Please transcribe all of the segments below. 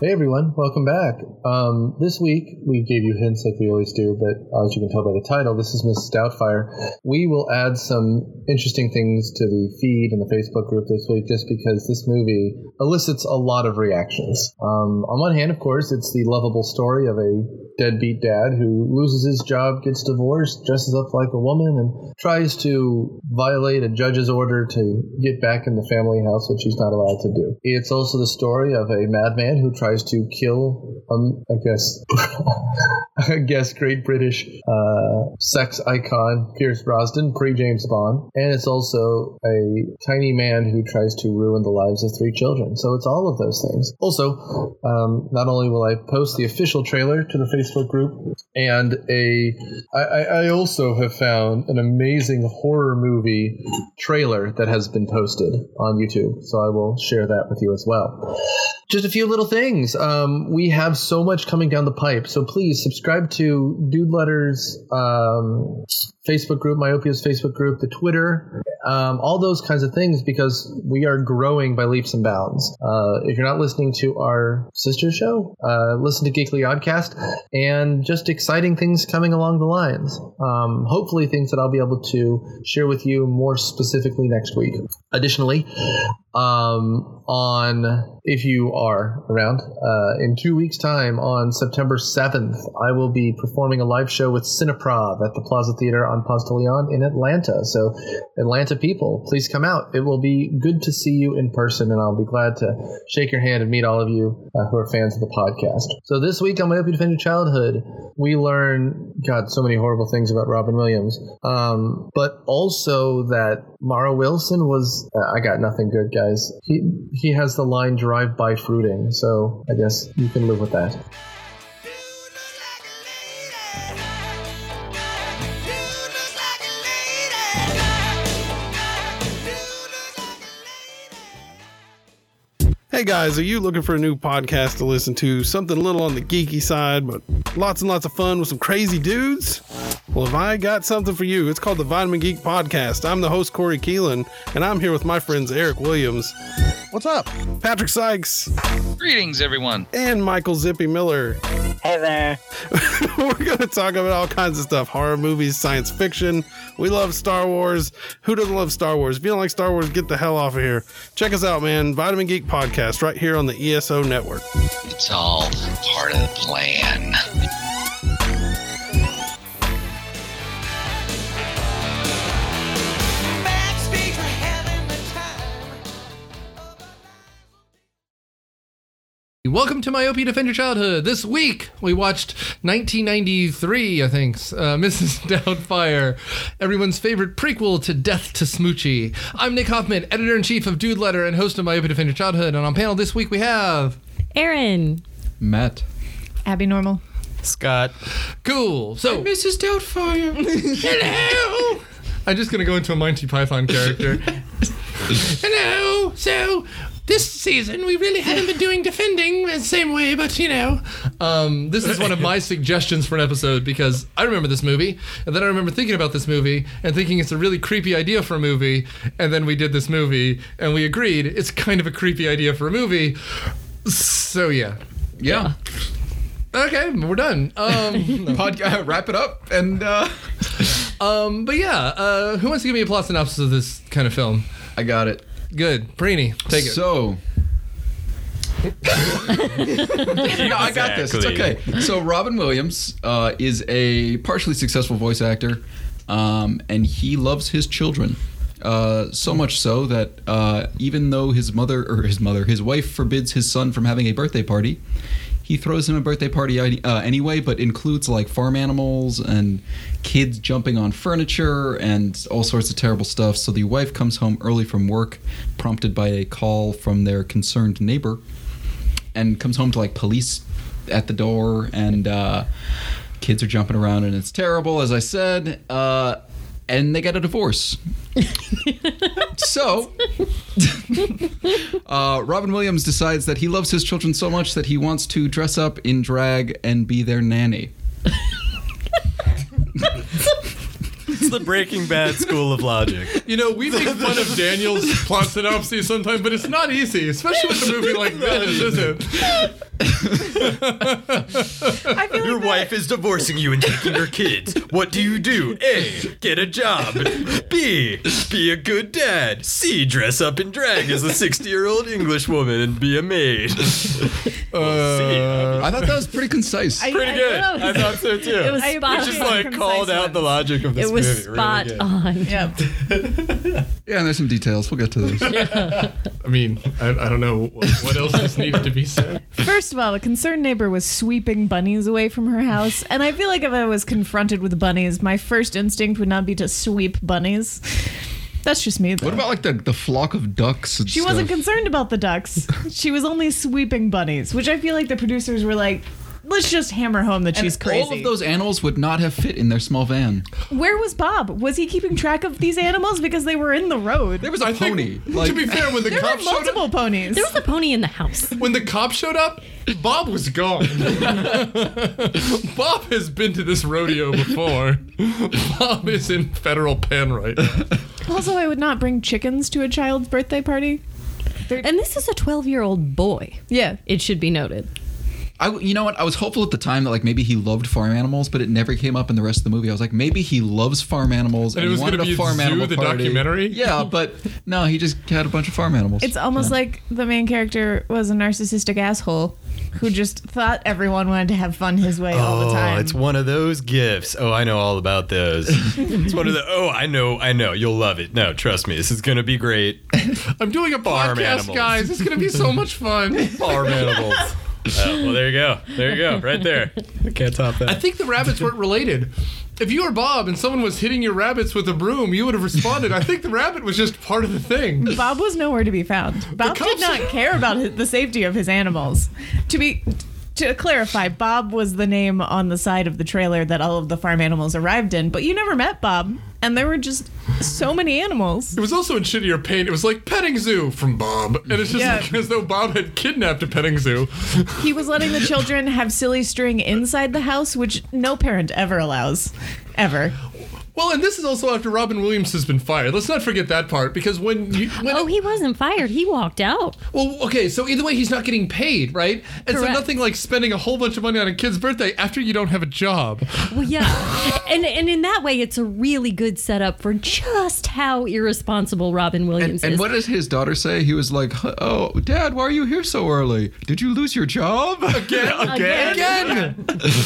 Hey everyone, welcome back. This week we gave you hints like we always do, but as you can tell by the title, this is Mrs. Doubtfire. We will add some interesting things to the feed and the Facebook group this week just because this movie elicits a lot of reactions. On one hand, of course, it's the lovable story of a deadbeat dad who loses his job, gets divorced, dresses up like a woman, and tries to violate a judge's order to get back in the family house, which he's not allowed to do. It's also the story of a madman who tries to kill, I guess, great British sex icon Pierce Brosnan, pre-James Bond. And it's also a tiny man who tries to ruin the lives of 3 children. So it's all of those things. Also, not only will I post the official trailer to the Facebook group, and I also have found an amazing horror movie trailer that has been posted on YouTube. So I will share that with you as well. Just a few little things. We have so much coming down the pipe, so please subscribe to Dude Letter's Facebook group, Myopia's Facebook group, the Twitter, all those kinds of things, because we are growing by leaps and bounds. If you're not listening to our sister show, listen to Geekly Oddcast, and just exciting things coming along the lines. Hopefully things that I'll be able to share with you more specifically next week. Additionally, if you are around, in 2 weeks' time, on September 7th, I will be performing a live show with Cineprov at the Plaza Theater on Ponce de Leon in Atlanta. So, Atlanta people, please come out. It will be good to see you in person, and I'll be glad to shake your hand and meet all of you who are fans of the podcast. So this week on Myopia Defend Your Childhood, we learn, so many horrible things about Robin Williams, but also that Mara Wilson was, I got nothing good, guys. He has the line drive-by fruiting, so I guess you can live with that. Hey guys, are you looking for a new podcast to listen to? Something a little on the geeky side, but lots and lots of fun with some crazy dudes? Well, have I got something for you? It's called the Vitamin Geek Podcast. I'm the host, Corey Keelan, and I'm here with my friends Eric Williams. What's up? Patrick Sykes. Greetings, everyone. And Michael Zippy Miller. Hey there. We're going to talk about all kinds of stuff. Horror movies, science fiction. We love Star Wars. Who doesn't love Star Wars? If you don't like Star Wars, get the hell off of here. Check us out, man. Vitamin Geek Podcast right here on the ESO Network. It's all part of the plan. Welcome to Myopia Defend Your Childhood. This week, we watched 1993, I think, Mrs. Doubtfire, everyone's favorite prequel to Death to Smoochie. I'm Nick Hoffman, editor-in-chief of Dude Letter and host of Myopia Defend Your Childhood. And on panel this week, we have... Aaron. Matt. Abby Normal. Scott. Cool. So, Mrs. Doubtfire. Hello! I'm just going to go into a Monty Python character. Hello! So... this season, we really haven't been doing defending the same way, but, you know. This is one of my suggestions for an episode because I remember this movie, and then I remember thinking about this movie and thinking it's a really creepy idea for a movie, and then we did this movie, and we agreed it's kind of a creepy idea for a movie. So, yeah. Yeah. Okay, we're done. Wrap it up, and... but yeah, who wants to give me a plot synopsis of this kind of film? I got it. Good. Preeny, take it. So... no, I got this. It's okay. So Robin Williams is a partially successful voice actor, and he loves his children. So much so that even though his wife forbids his son from having a birthday party, he throws him a birthday party anyway, but includes like farm animals and kids jumping on furniture and all sorts of terrible stuff. So the wife comes home early from work, prompted by a call from their concerned neighbor, and comes home to like police at the door, and kids are jumping around, and it's terrible, as I said. And they get a divorce. So, Robin Williams decides that he loves his children so much that he wants to dress up in drag and be their nanny. It's the Breaking Bad school of logic. You know, we make fun of Daniel's plot synopsis sometimes, but it's not easy, especially with a movie like this, is it? I feel Your like wife is divorcing you and taking your kids. What do? A, get a job. B, be a good dad. C, dress up in drag as a 60-year-old English woman and be a maid. I thought that was pretty concise. Pretty good. I thought so too. It was It spot just on. like called out the logic of this It was movie. Really spot good. on. Yep. Yeah, and there's some details. We'll get to those. I mean, I don't know what else is needed to be said. First of all, a concerned neighbor was sweeping bunnies away from her house, and I feel like if I was confronted with bunnies, my first instinct would not be to sweep bunnies. That's just me, though. What about like the flock of ducks? And She stuff? wasn't concerned about the ducks. She was only sweeping bunnies, which I feel like the producers were like, let's just hammer home that And she's crazy. all of those animals would not have fit in their small van. Where was Bob? Was he keeping track of these animals because they were in the road? There was a pony. To be fair, when the There were cops showed multiple up, ponies. There was a pony in the house. when the cops showed up, Bob was gone. Bob has been to this rodeo before. Bob is in federal pen right now. Also, I would not bring chickens to a child's birthday party. And this is a 12-year-old boy. Yeah. It should be noted. You know what? I was hopeful at the time that like maybe he loved farm animals, but it never came up in the rest of the movie. I was like, maybe he loves farm animals And it he was wanted gonna be a farm Zoo, animal the party. documentary? Yeah, but no, he just had a bunch of farm animals. It's almost like the main character was a narcissistic asshole who just thought everyone wanted to have fun his way all the time. Oh, it's one of those gifts. Oh, I know all about those. It's one of the. Oh, I know. You'll love it. No, trust me, this is gonna be great. I'm doing a Farm podcast, animals. guys. It's going to be so much fun. Farm animals. Well, there you go. Right there. I can't top that. I think the rabbits weren't related. If you were Bob and someone was hitting your rabbits with a broom, you would have responded. I think the rabbit was just part of the thing. Bob was nowhere to be found. Bob did cops- not care about the safety of his animals. To clarify, Bob was the name on the side of the trailer that all of the farm animals arrived in, but you never met Bob, and there were just so many animals. It was also in shittier paint. It was like petting zoo from Bob. And it's just Yeah. like as though Bob had kidnapped a petting zoo. He was letting the children have silly string inside the house, which no parent ever allows. Ever. Well, and this is also after Robin Williams has been fired. Let's not forget that part, because when Oh, he wasn't fired. He walked out. well, okay, so either way, he's not getting paid, right? And so Correct. nothing like spending a whole bunch of money on a kid's birthday after you don't have a job. Well, yeah. and in that way, it's a really good setup for just how irresponsible Robin Williams and is. what did his daughter say? He was like, "Oh, Dad, why are you here so early? Did you lose your job Again!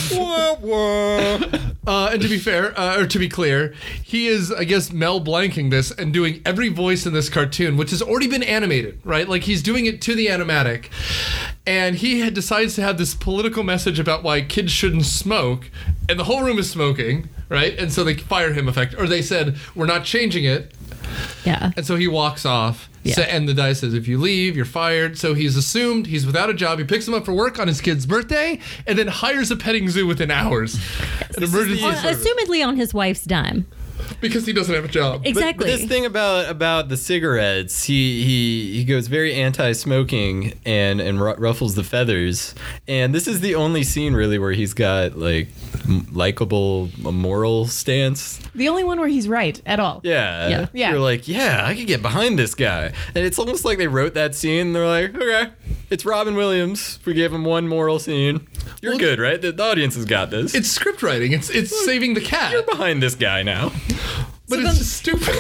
And to be fair, or to be clear, he is, I guess, Mel blanking this and doing every voice in this cartoon, which has already been animated, right? Like he's doing it to the animatic. And he decides to have this political message about why kids shouldn't smoke, and the whole room is smoking, right? And so they fire him, or they said, we're not changing it. Yeah. And so he walks off. Yeah. And the guy says, if you leave, you're fired. So he's assumed he's without a job. He picks him up for work on his kid's birthday and then hires a petting zoo within hours. An emergency service. Assumedly on his wife's dime. Because he doesn't have a job. Exactly. But this thing about the cigarettes, he goes very anti-smoking and ruffles the feathers. And this is the only scene really where he's got like likable moral stance. The only one where he's right at all. Yeah. Yeah. You're like, yeah, I could get behind this guy. And it's almost like they wrote that scene. And they're like, okay, it's Robin Williams. We gave him one moral scene. You're Well, good, right? The audience has got this. It's script writing. It's saving the cat. You're behind this guy now. But it's just stupid.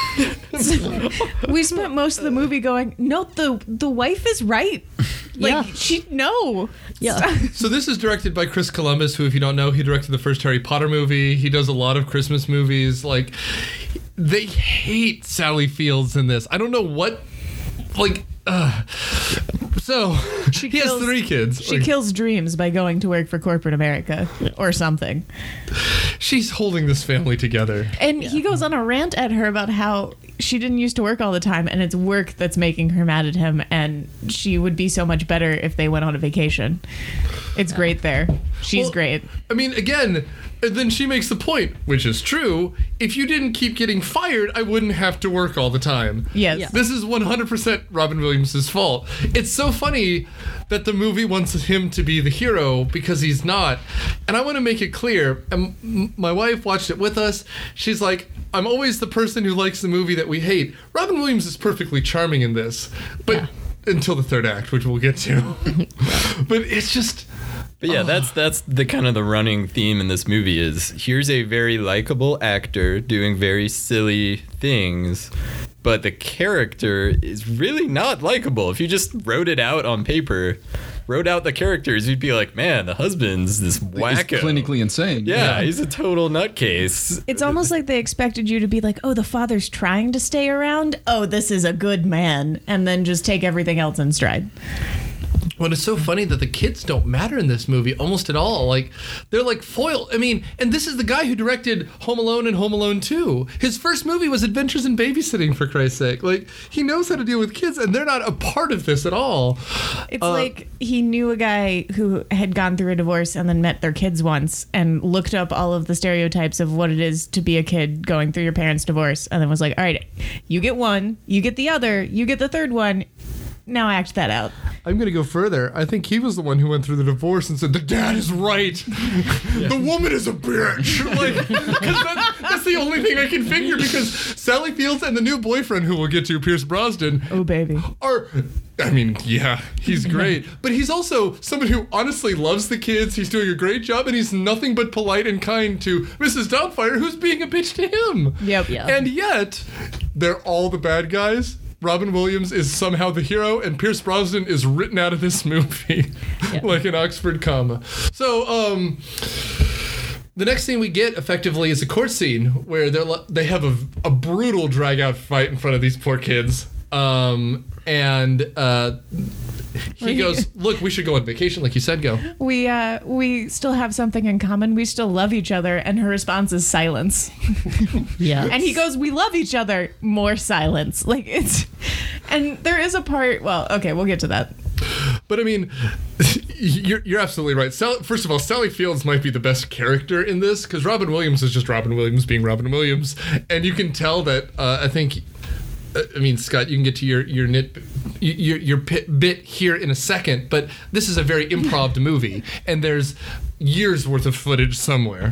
We spent most of the movie going, no, the wife is right. Like, Yeah. no. Yeah. So this is directed by Chris Columbus, who, if you don't know, he directed the first Harry Potter movie. He does a lot of Christmas movies. Like, they hate Sally Fields in this. I don't know what, like, so he has kills- 3 kids. She Like, kills dreams by going to work for corporate America or something. she's holding this family together. And he goes on a rant at her about how she didn't used to work all the time and it's work that's making her mad at him and she would be so much better if they went on a vacation. It's great there. She's Well, great. I mean, again, and then she makes the point, which is true. If you didn't keep getting fired, I wouldn't have to work all the time. Yes. Yeah. This is 100% Robin Williams' fault. It's so funny that the movie wants him to be the hero because he's not. And I want to make it clear. And my wife watched it with us. She's like, I'm always the person who likes the movie that we hate. Robin Williams is perfectly charming in this. But until the third act, which we'll get to. But it's just. But yeah, that's the kind of the running theme in this movie is here's a very likable actor doing very silly things, but the character is really not likable. If you just wrote it out on paper, wrote out the characters, you'd be like, man, the husband's this wacko. He's clinically insane. Yeah, he's a total nutcase. It's almost like they expected you to be like, oh, the father's trying to stay around. Oh, this is a good man. And then just take everything else in stride. Well, it's so funny that the kids don't matter in this movie almost at all. Like, they're like foil. I mean, and this is the guy who directed Home Alone and Home Alone 2. His first movie was Adventures in Babysitting, for Christ's sake. Like, he knows how to deal with kids, and they're not a part of this at all. It's like he knew a guy who had gone through a divorce and then met their kids once and looked up all of the stereotypes of what it is to be a kid going through your parents' divorce, and then was like, all right, you get one, you get the other, you get the third one. Now act that out. I'm going to go further. I think he was the one who went through the divorce and said, the dad is right. The woman is a bitch. Like, because that's the only thing I can figure, because Sally Fields and the new boyfriend, who we'll get to, Pierce Brosnan, oh, baby, are... I mean, yeah, he's great. But he's also somebody who honestly loves the kids. He's doing a great job, and he's nothing but polite and kind to Mrs. Doubtfire, who's being a bitch to him. Yep. Yeah. And yet, they're all the bad guys. Robin Williams is somehow the hero, and Pierce Brosnan is written out of this movie like an Oxford comma. So, the next thing we get effectively is a court scene where they have a brutal drag-out fight in front of these poor kids. He goes, look, we should go on vacation, like you said, go. We still have something in common. We still love each other. And her response is silence. Yeah. And he goes, we love each other. More silence. Like, it's... And there is a part... Well, okay, we'll get to that. But I mean, you're absolutely right. First of all, Sally Fields might be the best character in this, because Robin Williams is just Robin Williams being Robin Williams. And you can tell that, I think... I mean, Scott, you can get to your bit here in a second, but this is a very improv movie, and there's years worth of footage somewhere.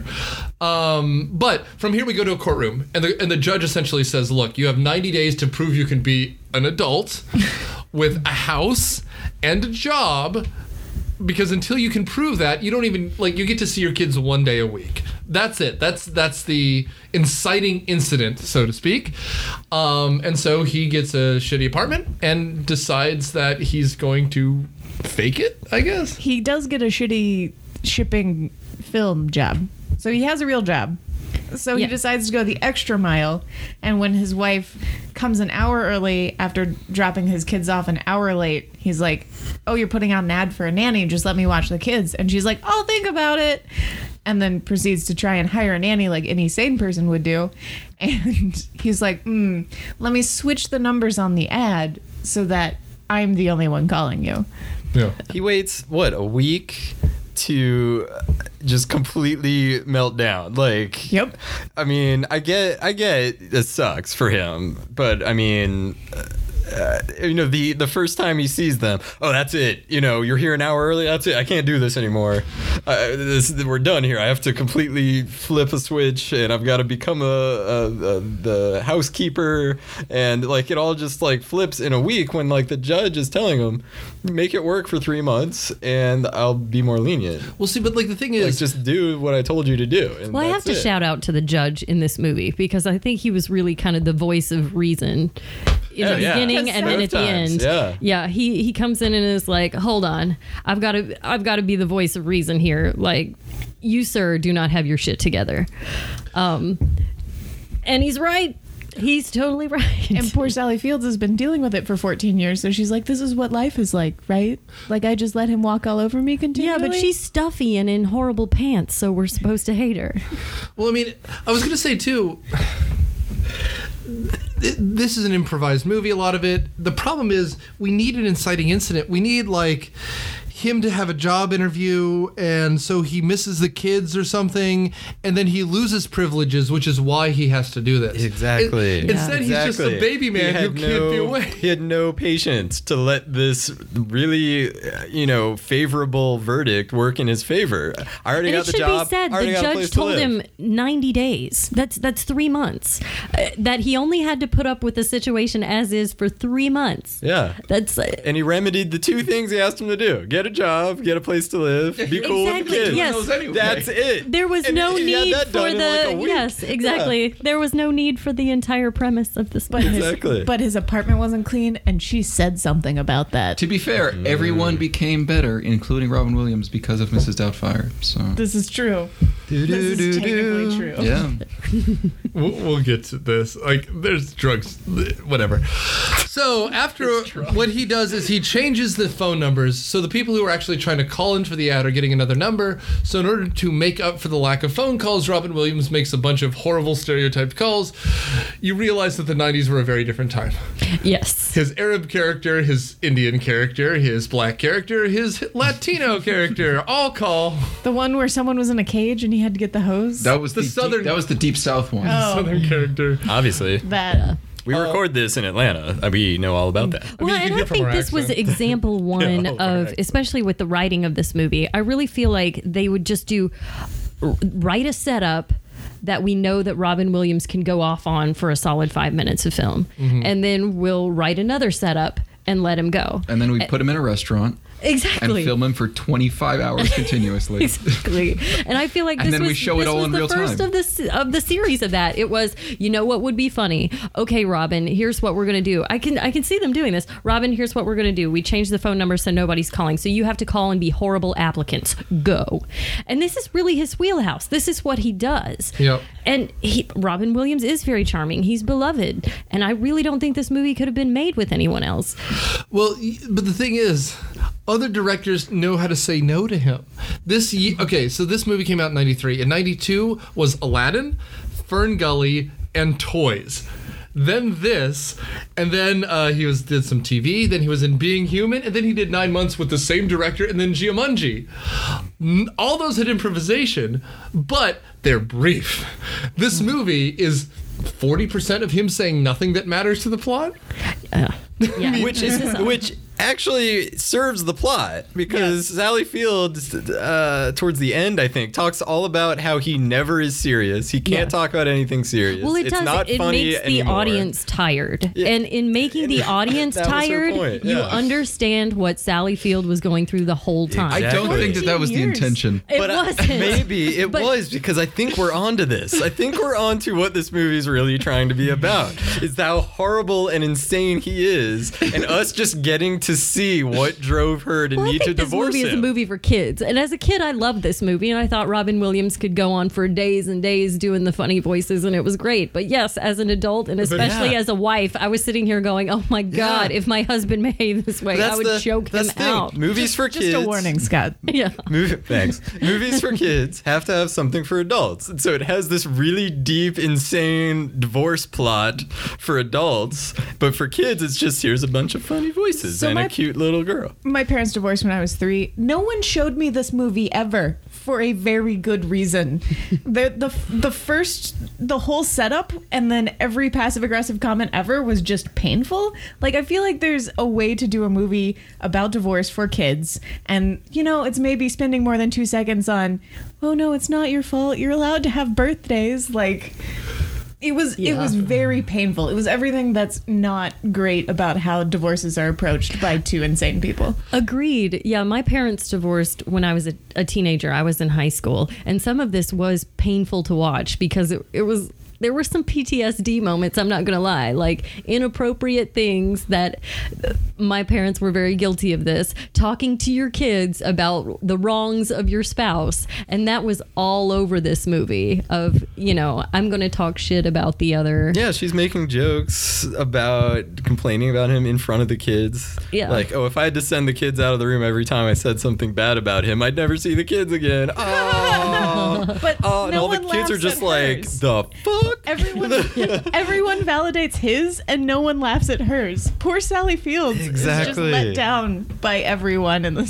But from here we go to a courtroom, and the judge essentially says, look, you have 90 days to prove you can be an adult with a house and a job, because until you can prove that, you don't even, like, you get to see your kids one day a week. That's it. That's the inciting incident, so to speak. And so he gets a shitty apartment and decides that he's going to fake it, I guess. He does get a shitty shipping film job. So he has a real job. So he decides to go the extra mile. And when his wife comes an hour early after dropping his kids off an hour late, he's like, oh, you're putting out an ad for a nanny. Just let me watch the kids. And she's like, I'll think about it. And then proceeds to try and hire a nanny like any sane person would do. And he's like, let me switch the numbers on the ad so that I'm the only one calling you. Yeah. He waits, a week to just completely melt down. Like, yep. I mean, I get it sucks for him, but I mean, the first time he sees them, oh, that's it. You're here an hour early. That's it. I can't do this anymore. We're done here. I have to completely flip a switch, and I've got to become the housekeeper, and like it all just like flips in a week when like the judge is telling him, make it work for 3 months, and I'll be more lenient. Well, see, but like the thing is, like, just do what I told you to do. And well, I have to shout out to the judge in this movie, because I think he was really kind of the voice of reason. In the beginning and then at the end. Yeah. He comes in and is like, hold on, I've got to be the voice of reason here. Like, you, sir, do not have your shit together. And he's right. He's totally right. And poor Sally Fields has been dealing with it for 14 years, so she's like, this is what life is like, right? Like, I just let him walk all over me continually? Yeah, but she's stuffy and in horrible pants, so we're supposed to hate her. Well, I mean, I was going to say, too... This is an improvised movie, a lot of it. The problem is we need an inciting incident. We need, like, him to have a job interview, and so he misses the kids or something, and then he loses privileges, which is why he has to do this. Exactly. Instead, he's just a baby man who can't be away. He had no patience to let this really, favorable verdict work in his favor. I already got the job. It should be said, the judge told him 90 days. That's 3 months. That he only had to put up with the situation as is for 3 months. Yeah. And he remedied the 2 things he asked him to do: get a job, get a place to live, be cool with the kids. Yes. Anyway. That's it. There was no need for the yes, exactly. Yeah. There was no need for the entire premise of this. But his apartment wasn't clean, and she said something about that. To be fair, everyone became better, including Robin Williams, because of Mrs. Doubtfire. So this is true. This is technically true. Yeah. We'll get to this. Like, there's drugs, whatever. So after what he does is he changes the phone numbers, so the people who are actually trying to call in for the ad are getting another number. So in order to make up for the lack of phone calls, Robin Williams makes a bunch of horrible stereotyped calls. You realize that the 90s were a very different time. Yes. His Arab character, his Indian character, his black character, his Latino character all call. The one where someone was in a cage and he had to get the hose? That was the southern. That was the Deep South one. Oh. Southern character. Obviously. That. We record this in Atlanta. We know all about that. Well, and I think this was example one of, especially with the writing of this movie, I really feel like they would just write a setup that we know that Robin Williams can go off on for a solid 5 minutes of film. Mm-hmm. And then we'll write another setup and let him go. And then we put him in a restaurant. Exactly. And film him for 25 hours continuously. Exactly. And I feel like this was the first of the series of that. It was, what would be funny? Okay, Robin, here's what we're going to do. I can see them doing this. Robin, here's what we're going to do. We change the phone number so nobody's calling. So you have to call and be horrible applicants. Go. And this is really his wheelhouse. This is what he does. Yep. And Robin Williams is very charming. He's beloved. And I really don't think this movie could have been made with anyone else. Well, but the thing is, other directors know how to say no to him. So this movie came out in 93. In 92 was Aladdin, Fern Gully, and Toys. Then this, and then he did some TV, then he was in Being Human, and then he did 9 months with the same director, and then Jumanji. All those had improvisation, but they're brief. This movie is 40% of him saying nothing that matters to the plot. Yeah. Which actually serves the plot, because Sally Field, towards the end, I think, talks all about how he never is serious. He can't talk about anything serious. Well, it makes the audience tired. Yeah. And in making the audience tired, you understand what Sally Field was going through the whole time. Exactly. I don't think that was the intention. It wasn't. Maybe it was, because I think we're onto this. I think we're onto what this movie is really trying to be about. Is how horrible and insane he is, and us just getting to see what drove her to need to divorce him. This movie is a movie for kids. And as a kid, I loved this movie, and I thought Robin Williams could go on for days and days doing the funny voices, and it was great. But yes, as an adult, and especially as a wife, I was sitting here going, oh my God, if my husband behaved this way, I would choke him out. Movies for kids. Just a warning, Scott. Yeah. Thanks. Movies for kids have to have something for adults. And so it has this really deep, insane divorce plot for adults, but for kids, it's just, here's a bunch of funny voices and a cute little girl. My parents divorced when I was 3. No one showed me this movie ever, for a very good reason. The whole setup and then every passive aggressive comment ever was just painful. Like, I feel like there's a way to do a movie about divorce for kids, and it's maybe spending more than 2 seconds on, oh no, it's not your fault, you're allowed to have birthdays. Like, it was very painful. It was everything that's not great about how divorces are approached by 2 insane people. Agreed. Yeah, my parents divorced when I was a teenager. I was in high school, and some of this was painful to watch because it was. There were some PTSD moments, I'm not going to lie, like inappropriate things that my parents were very guilty of this, talking to your kids about the wrongs of your spouse. And that was all over this movie of, I'm going to talk shit about the other. Yeah, she's making jokes about complaining about him in front of the kids. Yeah. Like, oh, if I had to send the kids out of the room every time I said something bad about him, I'd never see the kids again. Oh, but and all the kids are just like, the fuck? Everyone validates his, and no one laughs at hers. Poor Sally Fields is just let down by everyone in this movie.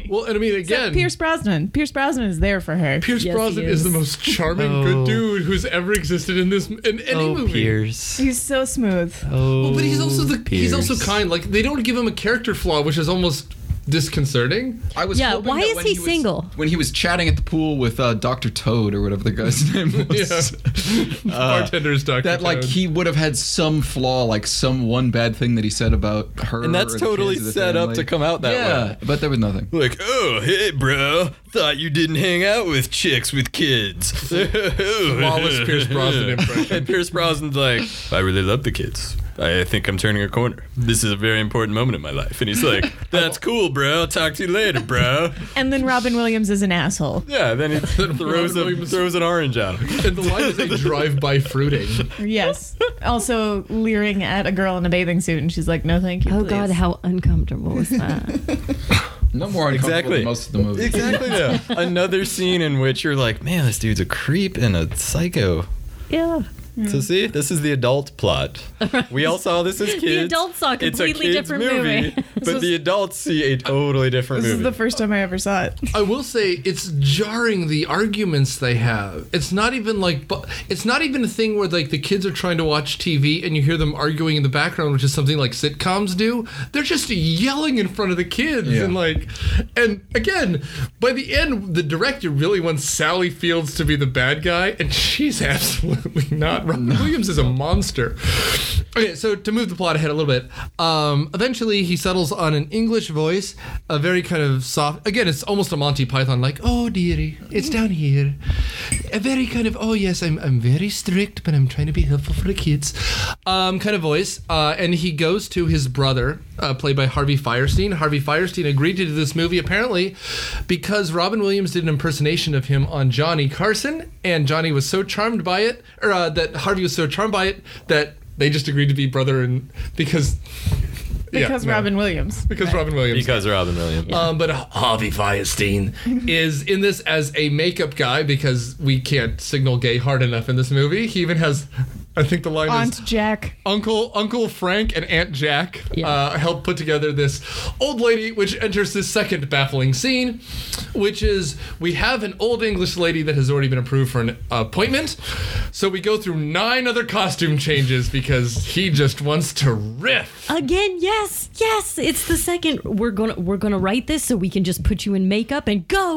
funny. Well, and I mean, again, Pierce Brosnan. Pierce Brosnan is there for her. Pierce Brosnan is the most charming, good dude who's ever existed in any movie. Pierce. He's so smooth. Well, but he's also kind. Like, they don't give him a character flaw, which is almost disconcerting. I was hoping why that is when he single? When he was chatting at the pool with Dr. Toad or whatever the guy's name was. The bartender's Dr. That, like, Toad. he would have had some flaw, like some one bad thing that he said about her. And that's or the totally kids or the set up family. to come out that way. Yeah, but there was nothing. Like, oh, hey, bro. Thought you didn't hang out with chicks with kids. Flawless Pierce Brosnan impression. And Pierce Brosnan's like, I really love the kids. I think I'm turning a corner. This is a very important moment in my life. And he's like, that's cool, bro. I'll talk to you later, bro. And then Robin Williams is an asshole. Yeah, then he throws an orange out. And the line is a drive-by fruiting. Yes. Also leering at a girl in a bathing suit, and she's like, no, thank you, Oh please. God, how uncomfortable was that? No more uncomfortable than most of the movie. Exactly. Yeah. Another scene in which you're like, man, this dude's a creep and a psycho. Yeah. So see, this is the adult plot. We all saw this as kids. The adults saw a completely different movie. But the adults see a totally different This movie. is the first time I ever saw it. I will say it's jarring, the arguments they have. It's not even a thing where like the kids are trying to watch TV and you hear them arguing in the background, which is something like sitcoms do. They're just yelling in front of the kids and again, by the end, the director really wants Sally Fields to be the bad guy, and she's absolutely not. Robin Williams is a monster. Okay, so to move the plot ahead a little bit, eventually he settles on an English voice, a very kind of soft, again, it's almost a Monty Python, like, oh dearie, it's down here. A very kind of, oh yes, I'm very strict, but I'm trying to be helpful for the kids, kind of voice. And he goes to his brother, played by Harvey Fierstein. Harvey Fierstein agreed to do this movie, apparently, because Robin Williams did an impersonation of him on Johnny Carson, and Johnny was so charmed by it, that Harvey was so charmed by it, that they just agreed to be brother and because Robin Williams. Because Robin Williams. Because Robin Williams. But Harvey Fierstein is in this as a makeup guy because we can't signal gay hard enough in this movie. He even has, I think the line Aunt is Jack. Uncle Frank and Aunt Jack help put together this old lady, which enters this second baffling scene, which is we have an old English lady that has already been approved for an appointment. So we go through 9 other costume changes because he just wants to riff. Again, yes. It's the second. We're gonna write this so we can just put you in makeup and go.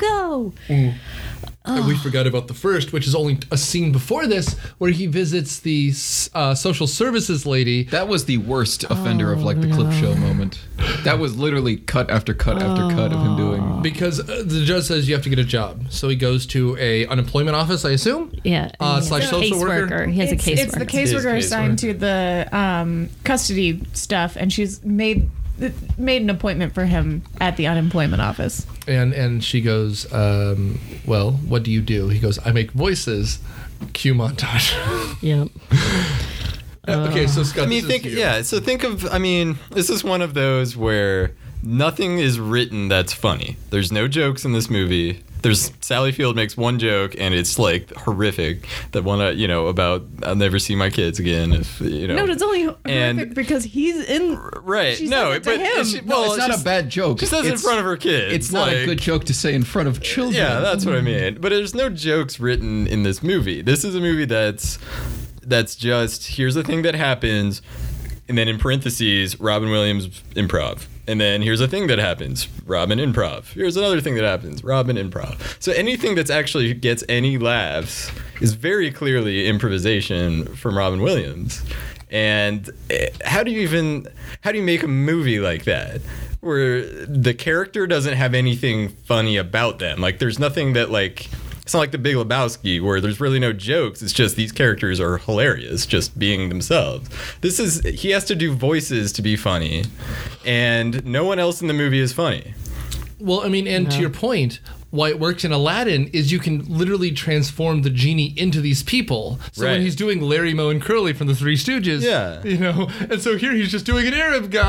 And we forgot about the first, which is only a scene before this, where he visits the social services lady. That was the worst offender of like the clip show moment. That was literally cut after cut after cut of him doing. Because the judge says you have to get a job, so he goes to a unemployment office, I assume. Yeah. Slash social worker. He has a caseworker. It's the caseworker assigned to the custody stuff, and she's made an appointment for him at the unemployment office. And she goes, well, what do you do? He goes, I make voices. Cue montage. Yep. Okay, so Scott, think of, this is one of those where nothing is written that's funny. There's no jokes in this movie. There's Sally Field makes one joke and it's like horrific. That one, about I'll never see my kids again. If No, it's only horrific because he's in. Right. She No, says it to him. It's not a bad joke. She says it in front of her kids. It's not a good joke to say in front of children. Yeah, that's what I mean. But there's no jokes written in this movie. This is a movie that's just here's the thing that happens, and then in parentheses, Robin Williams improv. And then here's a thing that happens, Robin improv. Here's another thing that happens, Robin improv. So anything that's actually gets any laughs is very clearly improvisation from Robin Williams. And how do you make a movie like that where the character doesn't have anything funny about them? Like there's nothing that it's not like The Big Lebowski where there's really no jokes. It's just these characters are hilarious, just being themselves. He has to do voices to be funny, and no one else in the movie is funny. Well, to your point, why it works in Aladdin is you can literally transform the genie into these people. So when he's doing Larry, Moe, and Curly from the Three Stooges, and so here he's just doing an Arab guy,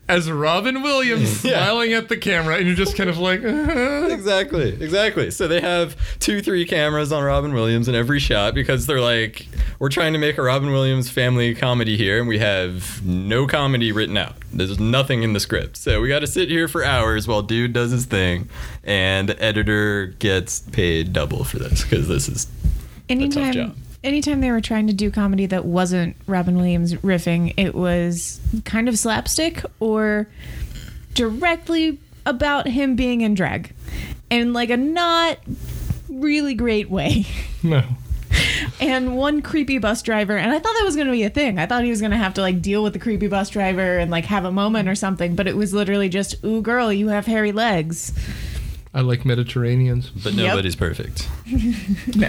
as Robin Williams smiling at the camera, and you're just kind of like, Exactly. So they have 2-3 cameras on Robin Williams in every shot because they're like, we're trying to make a Robin Williams family comedy here, and we have no comedy written out. There's nothing in the script. So we got to sit here for hours while dude does his thing, and the editor gets paid double for this because this is a tough job. Anytime they were trying to do comedy that wasn't Robin Williams riffing, it was kind of slapstick or directly about him being in drag in like a not really great way. no. And one creepy bus driver, and I thought that was going to be a thing. I thought he was going to have to like deal with the creepy bus driver and like have a moment or something, but it was literally just, ooh, girl, you have hairy legs. I like Mediterraneans. But nobody's perfect. No.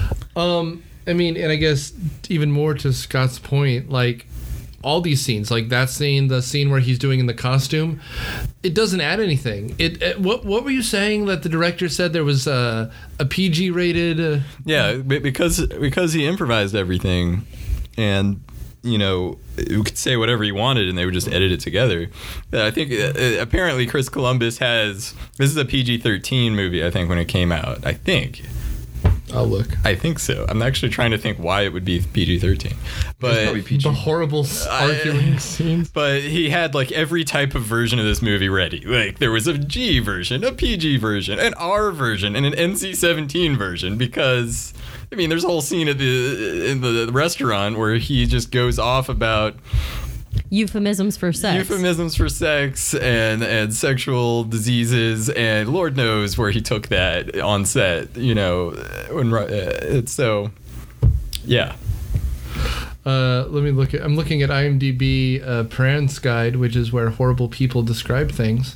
I mean, and I guess even more to Scott's point, like all these scenes, like that scene, the scene where he's doing in the costume, it doesn't add anything. What were you saying that the director said there was a PG rated? Yeah, because he improvised everything, and you know, you could say whatever he wanted, and they would just edit it together. I think apparently Chris Columbus this is a PG-13 movie. I think when it came out, I think. I'll look. I think so. I'm actually trying to think why it would be PG-13. But the horrible arguing scenes. But he had like every type of version of this movie ready. Like there was a G version, a PG version, an R version, and an NC-17 version because I mean there's a whole scene in the restaurant where he just goes off about euphemisms for sex and sexual diseases, and Lord knows where he took that on set, you know, it's so yeah. Let me look I'm looking at IMDb Parents Guide, which is where horrible people describe things.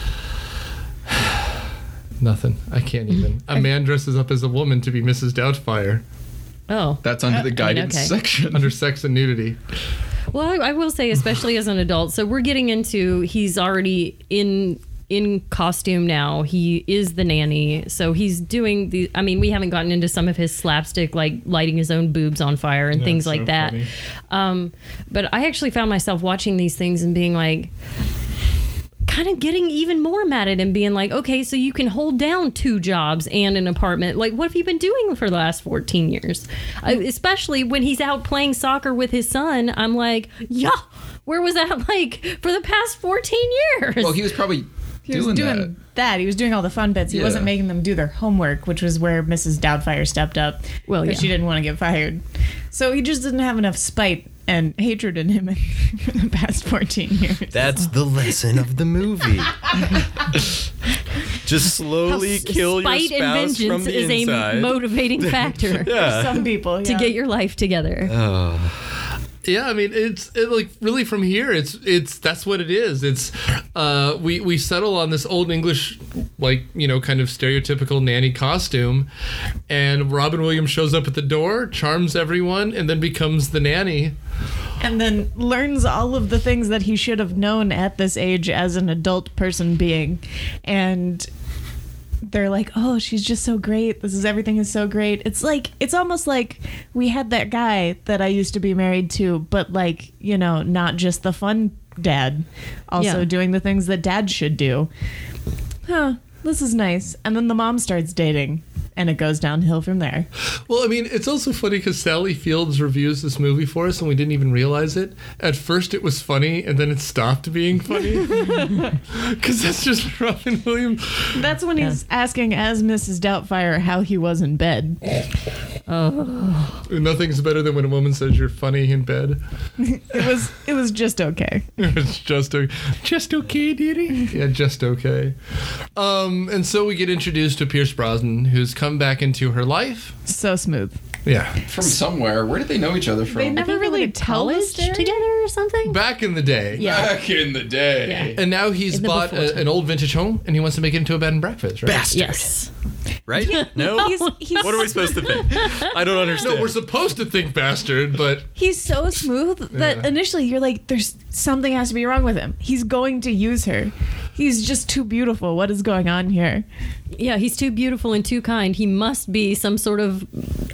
Nothing. I can't even. A man dresses up as a woman to be Mrs. Doubtfire. Oh, that's under the guidance section under sex and nudity. Well, I will say, especially as an adult, so we're getting into, he's already in costume now. He is the nanny. So he's doing we haven't gotten into some of his slapstick, like lighting his own boobs on fire and things like that. But I actually found myself watching these things and being like, kind of getting even more mad at him, being like, okay, so you can hold down 2 jobs and an apartment. Like, what have you been doing for the last 14 years? Especially when he's out playing soccer with his son. I'm like, yeah, where was that like for the past 14 years? Well, he was probably doing that. He was doing all the fun bits. He wasn't making them do their homework, which was where Mrs. Doubtfire stepped up. Well, because she didn't want to get fired. So he just didn't have enough spite and hatred in him for the past 14 years. That's the lesson of the movie. Just slowly kill your spouse from the inside. Spite and vengeance is a motivating factor for some people to get your life together. Yeah, I mean, it's like really from here, it's that's what it is. It's we settle on this old English, like, you know, kind of stereotypical nanny costume, and Robin Williams shows up at the door, charms everyone, and then becomes the nanny. And then learns all of the things that he should have known at this age as an adult person being. And they're like, oh, she's just so great. Everything is so great. It's almost like we had that guy that I used to be married to, but like, you know, not just the fun dad, also doing the things that dad should do. Huh, this is nice. And then the mom starts dating. And it goes downhill from there. Well, I mean, it's also funny because Sally Fields reviews this movie for us and we didn't even realize it. At first it was funny and then it stopped being funny. Because that's just Robin Williams. That's when he's asking as Mrs. Doubtfire how he was in bed. Oh. Nothing's better than when a woman says you're funny in bed. It was just okay. It was just okay, dearie? Yeah, just okay. And so we get introduced to Pierce Brosnan, who's come back into her life. So smooth. Yeah. From somewhere. Where did they know each other from? They never really tell us together or something. Back in the day. Yeah. Back in the day. Yeah. And now he's bought an old vintage home and he wants to make it into a bed and breakfast, right? Bastard. Yes. Right? No? He's what are we supposed to think? I don't understand. No, we're supposed to think bastard, but he's so smooth that initially you're like, there's something has to be wrong with him. He's going to use her. He's just too beautiful. What is going on here? Yeah, he's too beautiful and too kind. He must be some sort of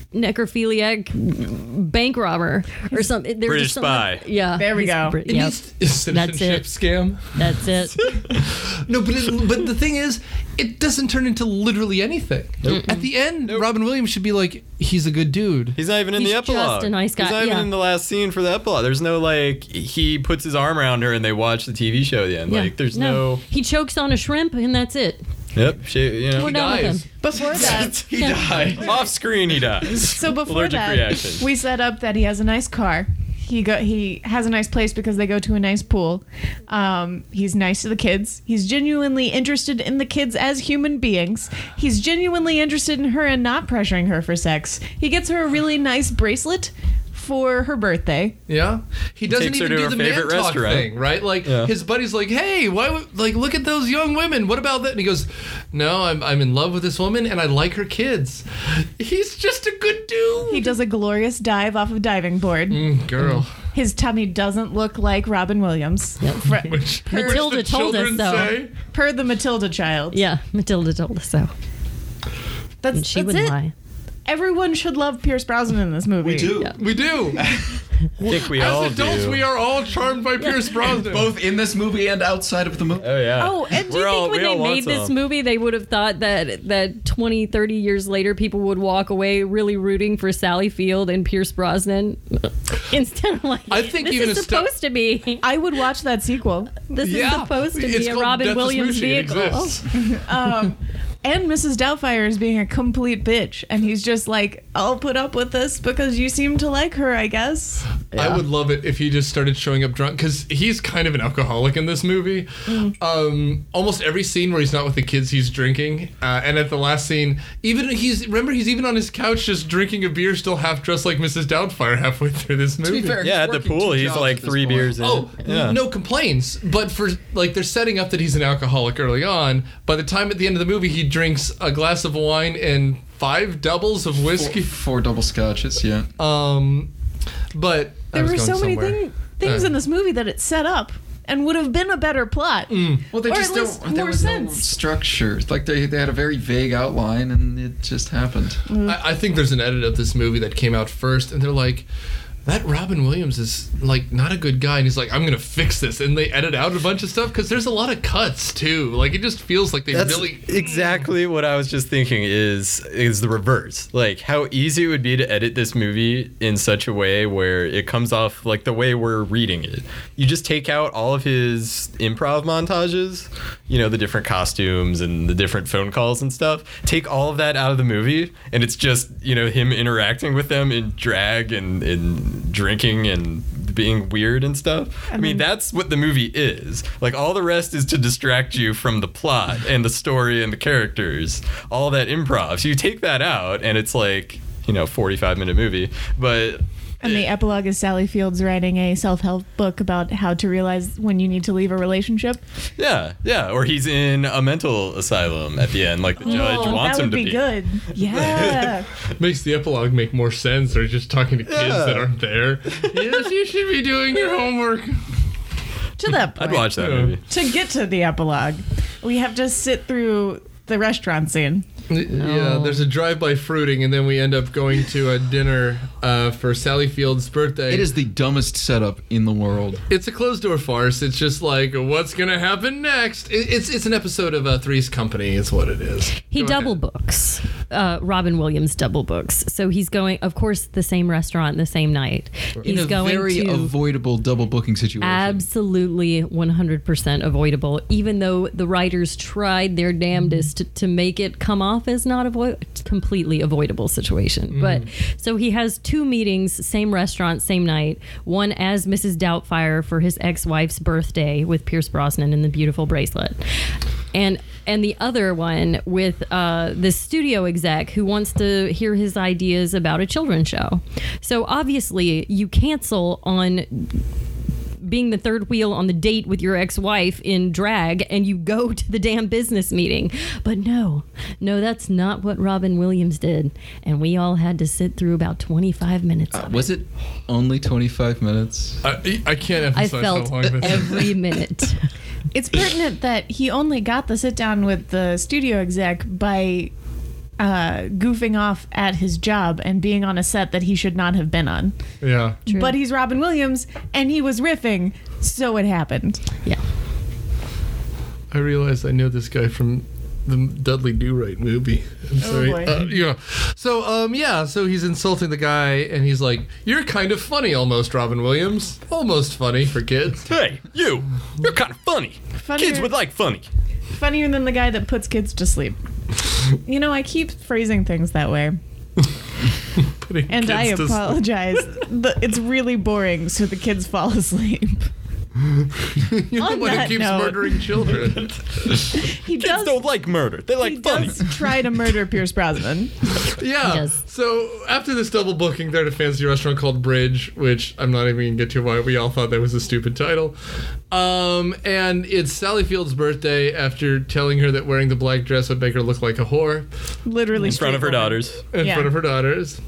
necrophiliac bank robber or something. British spy. Yeah. There we go. Yep. Citizenship scam. That's it. No, but the thing is, it doesn't turn into literally anything. Nope. At the end, Robin Williams should be like, he's a good dude. He's not even in the epilogue. Just a nice guy. He's not even in the last scene for the epilogue. There's no like he puts his arm around her and they watch the TV show at the end. Yeah. Like there's no. He chokes on a shrimp and that's it. Yep. You know. We're done with dies. him. Before that, He died. Off screen, he dies. so before Allergic that, reaction. we set up that he has a nice car. He has a nice place because they go to a nice pool. He's nice to the kids. He's genuinely interested in the kids as human beings. He's genuinely interested in her and not pressuring her for sex. He gets her a really nice bracelet for her birthday. Yeah, he doesn't takes her even to do her the man favorite talk restaurant. thing, right? Like his buddy's like, "Hey, like look at those young women. What about that?" And he goes, "No, I'm in love with this woman and I like her kids." He's just a good dude. He does a glorious dive off a diving board. Girl, His tummy doesn't look like Robin Williams. which Matilda the told us children so. say. Per the Matilda child. Yeah, Matilda told us so. That's, And she that's wouldn't it. lie. Everyone should love Pierce Brosnan in this movie. We do. Yeah. We do. I think we all As adults, do. we are all charmed by Pierce Brosnan. Both in this movie and outside of the movie. Oh yeah. Oh, and do you We're all- think when we all they want Made this some. movie, they would have thought that 20, 30 years later, people would walk away really rooting for Sally Field and Pierce Brosnan instead of like, I think this even is a step- supposed to be. I would watch that sequel. This Yeah, is supposed to it's be a called Robin Death is Williams Smoochy. It vehicle. exists. And Mrs. Doubtfire is being a complete bitch. And he's just like, I'll put up with this because you seem to like her, I guess. I would love it if he just started showing up drunk because he's kind of an alcoholic in this movie. Almost every scene where he's not with the kids, he's drinking. And at the last scene, he's even on his couch just drinking a beer, still half dressed like Mrs. Doubtfire halfway through this To movie. be fair, Yeah, at he's the working pool, 2 he's jobs like at this 3 point. beers in. Oh, yeah. no complaints. But for like they're setting up that he's an alcoholic early on. By the time at the end of the movie, he drinks a glass of wine and 5 doubles of whiskey. 4 double scotches, yeah. But I There was were going so many somewhere. things in this movie that it set up and would have been a better plot. Well, they Or just at least don't. There more was no sense. structure. Like they had a very vague outline, and it just happened. I think there's an edit of this movie that came out first, and they're like, that Robin Williams is like not a good guy, and he's like, I'm gonna fix this, and they edit out a bunch of stuff because there's a lot of cuts too. Like it just feels like they That's really. exactly what I was just thinking is the reverse. Like how easy it would be to edit this movie in such a way where it comes off like the way we're reading it. You just take out all of his improv montages, you know, the different costumes and the different phone calls and stuff. Take all of that out of the movie and it's just, you know, him interacting with them in drag and drinking and being weird and stuff. I mean, that's what the movie is. Like all the rest is to distract you from the plot and the story and the characters. All that improv. So you take that out and it's like, you know, 45-minute movie. But And the epilogue is Sally Fields writing a self-help book about how to realize when you need to leave a relationship. yeah. Or he's in a mental asylum at the end, like the judge wants that him would to be good. Yeah. Makes the epilogue make more sense. They're just talking to kids that aren't there. Yes, you should be doing your homework. To that point. I'd watch that movie. To get to the epilogue, we have to sit through the restaurant scene. Yeah, there's a drive-by fruiting, and then we end up going to a dinner for Sally Field's birthday. It is the dumbest setup in the world. It's a closed-door farce. It's just like, what's gonna happen next? It's an episode of Three's Company. Is what it is. He Go double ahead. books. Robin Williams double books. So he's going, of course, the same restaurant the same night. In He's a going very to avoidable double booking situation. absolutely 100% avoidable, even though the writers tried their damnedest to make it come off as not completely avoidable situation. But so he has 2 meetings, same restaurant, same night. One as Mrs. Doubtfire for his ex-wife's birthday with Pierce Brosnan and the beautiful bracelet. And the other one with this studio exec who wants to hear his ideas about a children's show. So obviously you cancel on being the third wheel on the date with your ex-wife in drag and you go to the damn business meeting. But no, that's not what Robin Williams did. And we all had to sit through about 25 minutes of it. Was it only 25 minutes? I can't I emphasize felt how long this is. every minute. It's pertinent that he only got the sit down with the studio exec by goofing off at his job and being on a set that he should not have been on. Yeah. True. But he's Robin Williams, and he was riffing, so it happened. Yeah. I realized I know this guy from the Dudley Do-Right movie. I'm sorry. boy. Yeah. So he's insulting the guy, and he's like, "You're kind of funny, almost, Robin Williams. Almost funny for kids." Hey, you're kind of funny. Funnier- Kids would like funny. Funnier than the guy that puts kids to sleep. You know, I keep phrasing things that way. Putting And I kids to sleep. apologize. It's really boring, so the kids fall asleep. You're the On one who that keeps note- murdering children. He Kids does. don't like murder. They like He funny. does try to murder Pierce Brosnan. Yeah. Yes. So after this double booking, they're at a fancy restaurant called Bridge, which I'm not even gonna get to why we all thought that was a stupid title. And it's Sally Field's birthday. After telling her that wearing the black dress would make her look like a whore Literally In front of her straight woman. daughters. in Yeah. front of her daughters.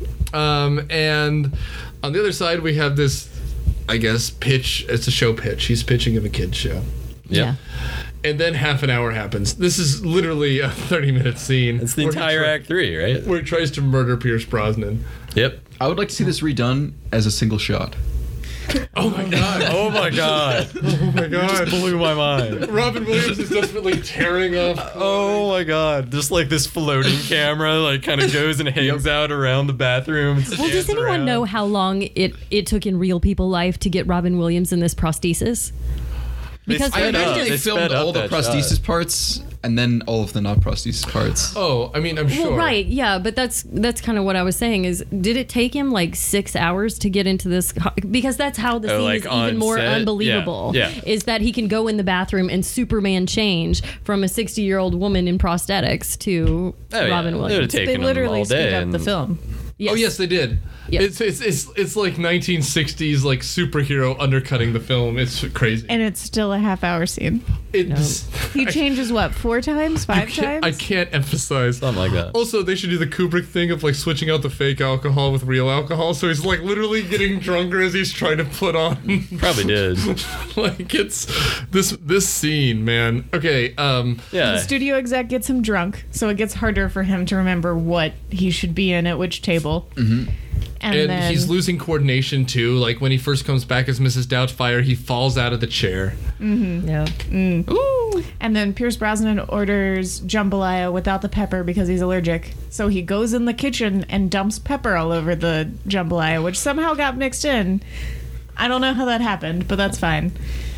And on the other side, we have this, I guess, pitch. It's a show pitch. He's pitching of a kid's show. Yeah. And then half an hour happens. This is literally a 30-minute scene. It's the where he entire Act 3, right? where he tries to murder Pierce Brosnan. Yep. I would like to see this redone as a single shot. Oh my god. Oh my god. Oh my god. Blew my mind. Robin Williams is desperately tearing off. Oh my god. Just like this floating camera like kind of goes and hangs out around the bathroom. and Well, does stands anyone around. know how long it took in real people life to get Robin Williams in this prosthesis? Because I for imagine them they to- filmed sped up all the that prosthesis shot. parts and then all of the not prosthesis parts. Oh, I mean, I'm sure. Well, right, yeah, but that's kind of what I was saying. Is did it take him like 6 hours to get into this? Because that's how the Oh, scene like is even on more set? unbelievable. Yeah. Is that he can go in the bathroom and Superman change from a 60-year-old woman in prosthetics to Oh, yeah. Robin It would've Williams? taken They him literally all day speed up and- the film. Oh yes, they did. Yeah. It's like 1960s like superhero undercutting the film. It's crazy. And it's still a half-hour scene. It's He changes what, 4 times, 5 times? I can't emphasize. Something like that. Also, they should do the Kubrick thing of like switching out the fake alcohol with real alcohol. So he's like literally getting drunker as he's trying to put on. Probably did. Like it's this scene, man. Okay, The Yeah. studio exec gets him drunk, so it gets harder for him to remember what he should be in at which table. Mm-hmm. And and then he's losing coordination too. Like when he first comes back as Mrs. Doubtfire, he falls out of the chair. Yeah. and then Pierce Brosnan orders jambalaya without the pepper because he's allergic. So he goes in the kitchen and dumps pepper all over the jambalaya, which somehow got mixed in. I don't know how that happened, but that's fine.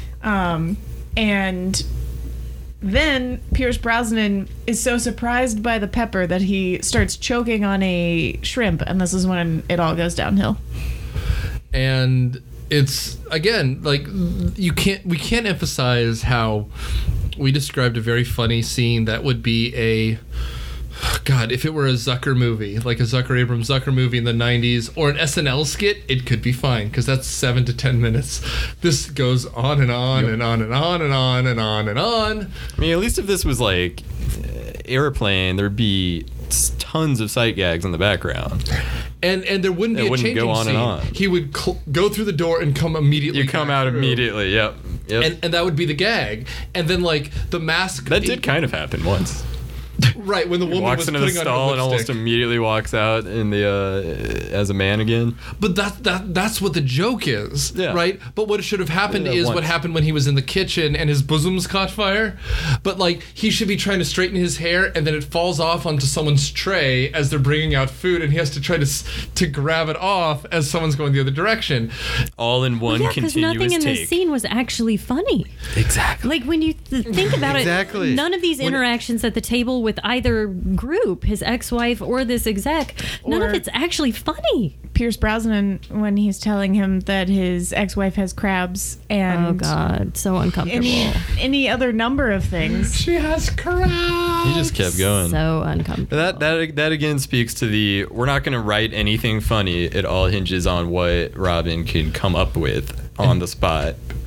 And then Pierce Brosnan is so surprised by the pepper that he starts choking on a shrimp, and this is when it all goes downhill. And it's again like we can't emphasize how we described a very funny scene that would be a God, if it were a Zucker movie, like a Abrams Zucker movie in the 90s, or an SNL skit, it could be fine, because that's 7 to 10 minutes. This goes on and on and on and on and on and on and on. I mean, at least if this was like Airplane, there'd be tons of sight gags in the background. And there wouldn't be It a wouldn't changing go on scene. and on. He would go through the door and come immediately. You come back out through. immediately. Yep. And that would be the gag. And then like the mask. That did kind of happen once. Right, when the woman Walks was into the putting on her stall and almost lipstick. immediately walks out in the as a man again. But that's what the joke is, Yeah. right? But what should have happened Yeah, is what once. happened when he was in the kitchen and his bosoms caught fire. But like he should be trying to straighten his hair and then it falls off onto someone's tray as they're bringing out food and he has to try to grab it off as someone's going the other direction. All in one Yeah, because continuous nothing in take. this scene was actually funny. Exactly. Like when you think about Exactly. it, none of these interactions at the table with either group, his ex-wife or this exec, none of Or- it's actually funny. Pierce Brosnan, when he's telling him that his ex-wife has crabs and Oh God, so uncomfortable. any other number of things. She has crabs. He just kept going. So uncomfortable. That again speaks to the we're not going to write anything funny. It all hinges on what Robin can come up with on the spot.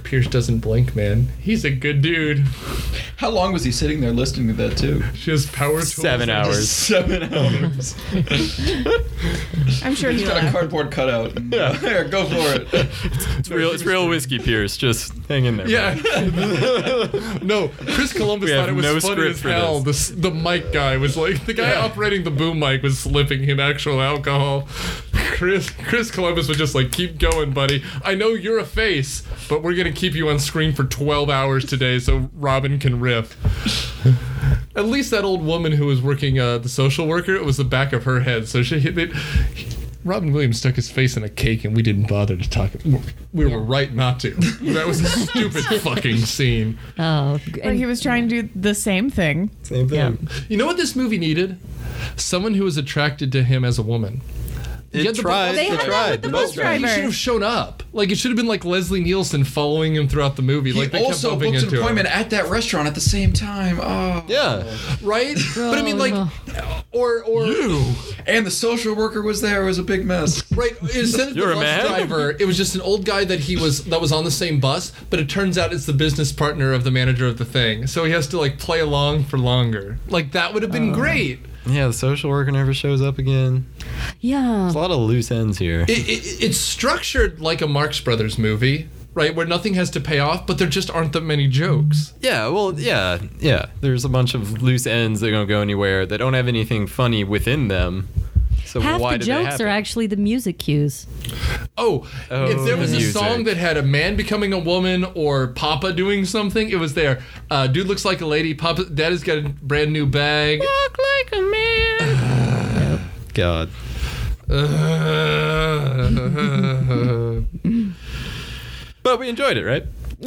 Pierce doesn't blink, man. He's a good dude. How long was he sitting there listening to that too? She has power tools. 7 hours. 7 hours. I'm sure He's he got a laughed. cardboard cutout. Yeah. Here, go for it. It's real whiskey, Pierce. Just hang in there. Yeah. No, Chris Columbus We thought have it was no funny script as for hell. The mic guy was like, the guy operating the boom mic was slipping him actual alcohol. Chris Columbus was just like, keep going, buddy. I know you're a face, but we're going to keep you on screen for 12 hours today so Robin can riff. At least that old woman who was working the social worker, it was the back of her head. So Robin Williams stuck his face in a cake and we didn't bother to talk. We were right not to. That was a stupid fucking scene. Oh, But he was trying to do the same thing. Same thing. You know what this movie needed? Someone who was attracted to him as a woman. It tried. They It had that tried. with the bus He driver. should have shown up. Like, it should have been like Leslie Nielsen following him throughout the movie. He Like, they kept also bumping booked an into him. appointment at that restaurant at the same time. Oh. Yeah. Right? But I mean, like, or And the social worker was there. It was a big mess. right, instead of You're the a bus man? driver, it was just an old guy that was on the same bus, but it turns out it's the business partner of the manager of the thing. So he has to like play along for longer. Like, that would have been great. Yeah, the social worker never shows up again. yeah. There's a lot of loose ends here. It's structured like a Marx Brothers movie, right? Where nothing has to pay off, but there just aren't that many jokes. Yeah, well, yeah. There's a bunch of loose ends that don't go anywhere that don't have anything funny within them. So Half why the did they jokes happen? are actually the music cues. Oh, if there was a music. song that had a man becoming a woman or Papa doing something, it was there. Dude looks like a lady. Papa, Daddy's got a brand new bag. Walk like a man. God. But we enjoyed it, right?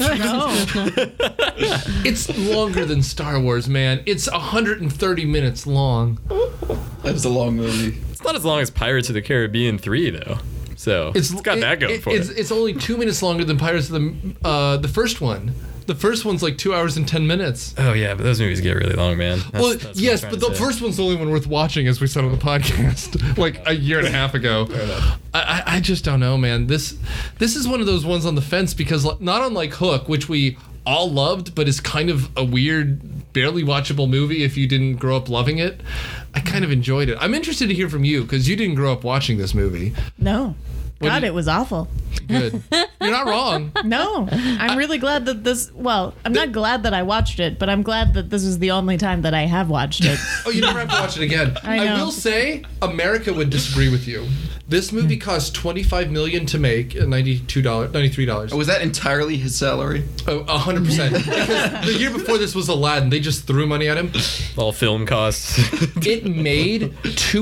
It's longer than Star Wars, man. It's 130 minutes long. That was a long movie. It's not as long as Pirates of the Caribbean 3, though. So it's got that going for it. It's only 2 minutes longer than Pirates of the first one. The first one's like 2 hours and 10 minutes. Oh, yeah, but those movies get really long, man. That's what Yes, I'm but trying the to say. first one's the only one worth watching, as we said on the podcast, like a year and a half ago. I just don't know, man. This is one of those ones on the fence because not unlike Hook, which we all loved, but is kind of a weird, barely watchable movie if you didn't grow up loving it. I kind of enjoyed it. I'm interested to hear from you because you didn't grow up watching this movie. No. God, it was awful. Good. You're not wrong. No. I'm really glad that this, well, I'm not glad that I watched it, but I'm glad that this is the only time that I have watched it. Oh, you never have to watch it again. I know. will say, America would disagree with you. This movie cost $25 million to make, $93. Oh, was that entirely his salary? Oh, 100%. Because the year before this was Aladdin. They just threw money at him. All film costs. It made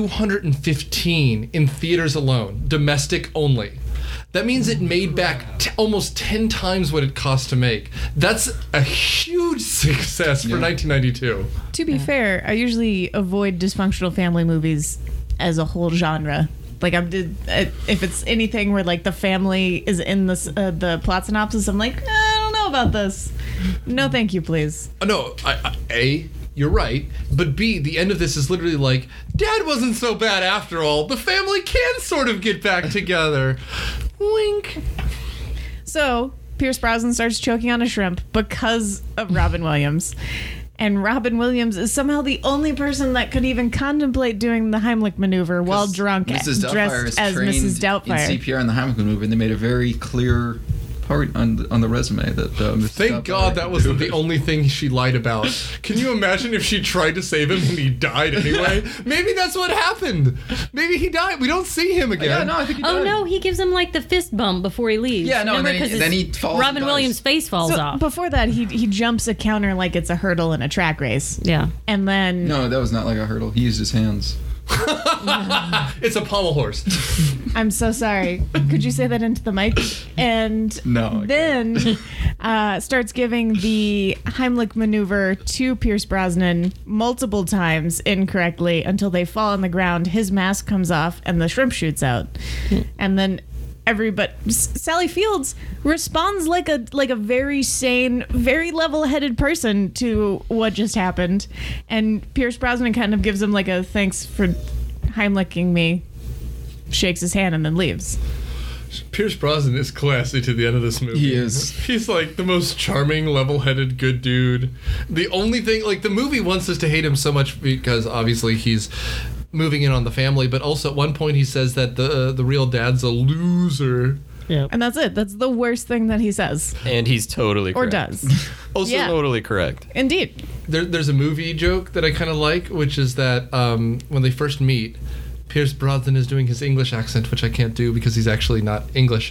$215 in theaters alone, domestic only. That means it made back almost 10 times what it cost to make. That's a huge success for 1992. To be fair, I usually avoid dysfunctional family movies as a whole genre. Like if it's anything where like the family is in the plot synopsis, I'm like, I don't know about this. No, thank you, please. No, A, you're right, but B, the end of this is literally like, Dad wasn't so bad after all. The family can sort of get back together. Wink. So Pierce Brosnan starts choking on a shrimp because of Robin Williams. And Robin Williams is somehow the only person that could even contemplate doing the Heimlich maneuver while drunk, Mrs. Doubtfire is dressed as trained Mrs. Doubtfire. in CPR in the Heimlich maneuver, and they made a very clear part on the resume that Mrs. Thank Doubtfire God that can wasn't do the it. only thing she lied about. Can you imagine if she tried to save him and he died anyway? Maybe that's what happened. Maybe he died. We don't see him again. Yeah, no, I think he Oh died. no, he gives him like the fist bump before he leaves. Yeah, no, and Remember, then 'cause then his- he falls. Robin and dies. Williams' face falls So off. before that, he jumps a counter like it's a hurdle in a track race. Yeah. And then No, that was not like a hurdle. He used his hands. It's a pommel horse. I'm so sorry. Could you say that into the mic? And No, I then starts giving the Heimlich maneuver to Pierce Brosnan multiple times incorrectly until they fall on the ground. His mask comes off and the shrimp shoots out. And then Sally Fields responds like a very sane, very level-headed person to what just happened, and Pierce Brosnan kind of gives him like a thanks for Heimliching me, shakes his hand, and then leaves. Pierce Brosnan is classy to the end of this movie. He is. He's like the most charming, level-headed, good dude. The only thing, like, the movie wants us to hate him so much because obviously he's moving in on the family, but also at one point he says that the real dad's a loser. Yeah. And that's it. That's the worst thing that he says. And he's totally correct. Or does. Also totally correct. Indeed. There's a movie joke that I kind of like, which is that when they first meet, Pierce Brosnan is doing his English accent, which I can't do because he's actually not English.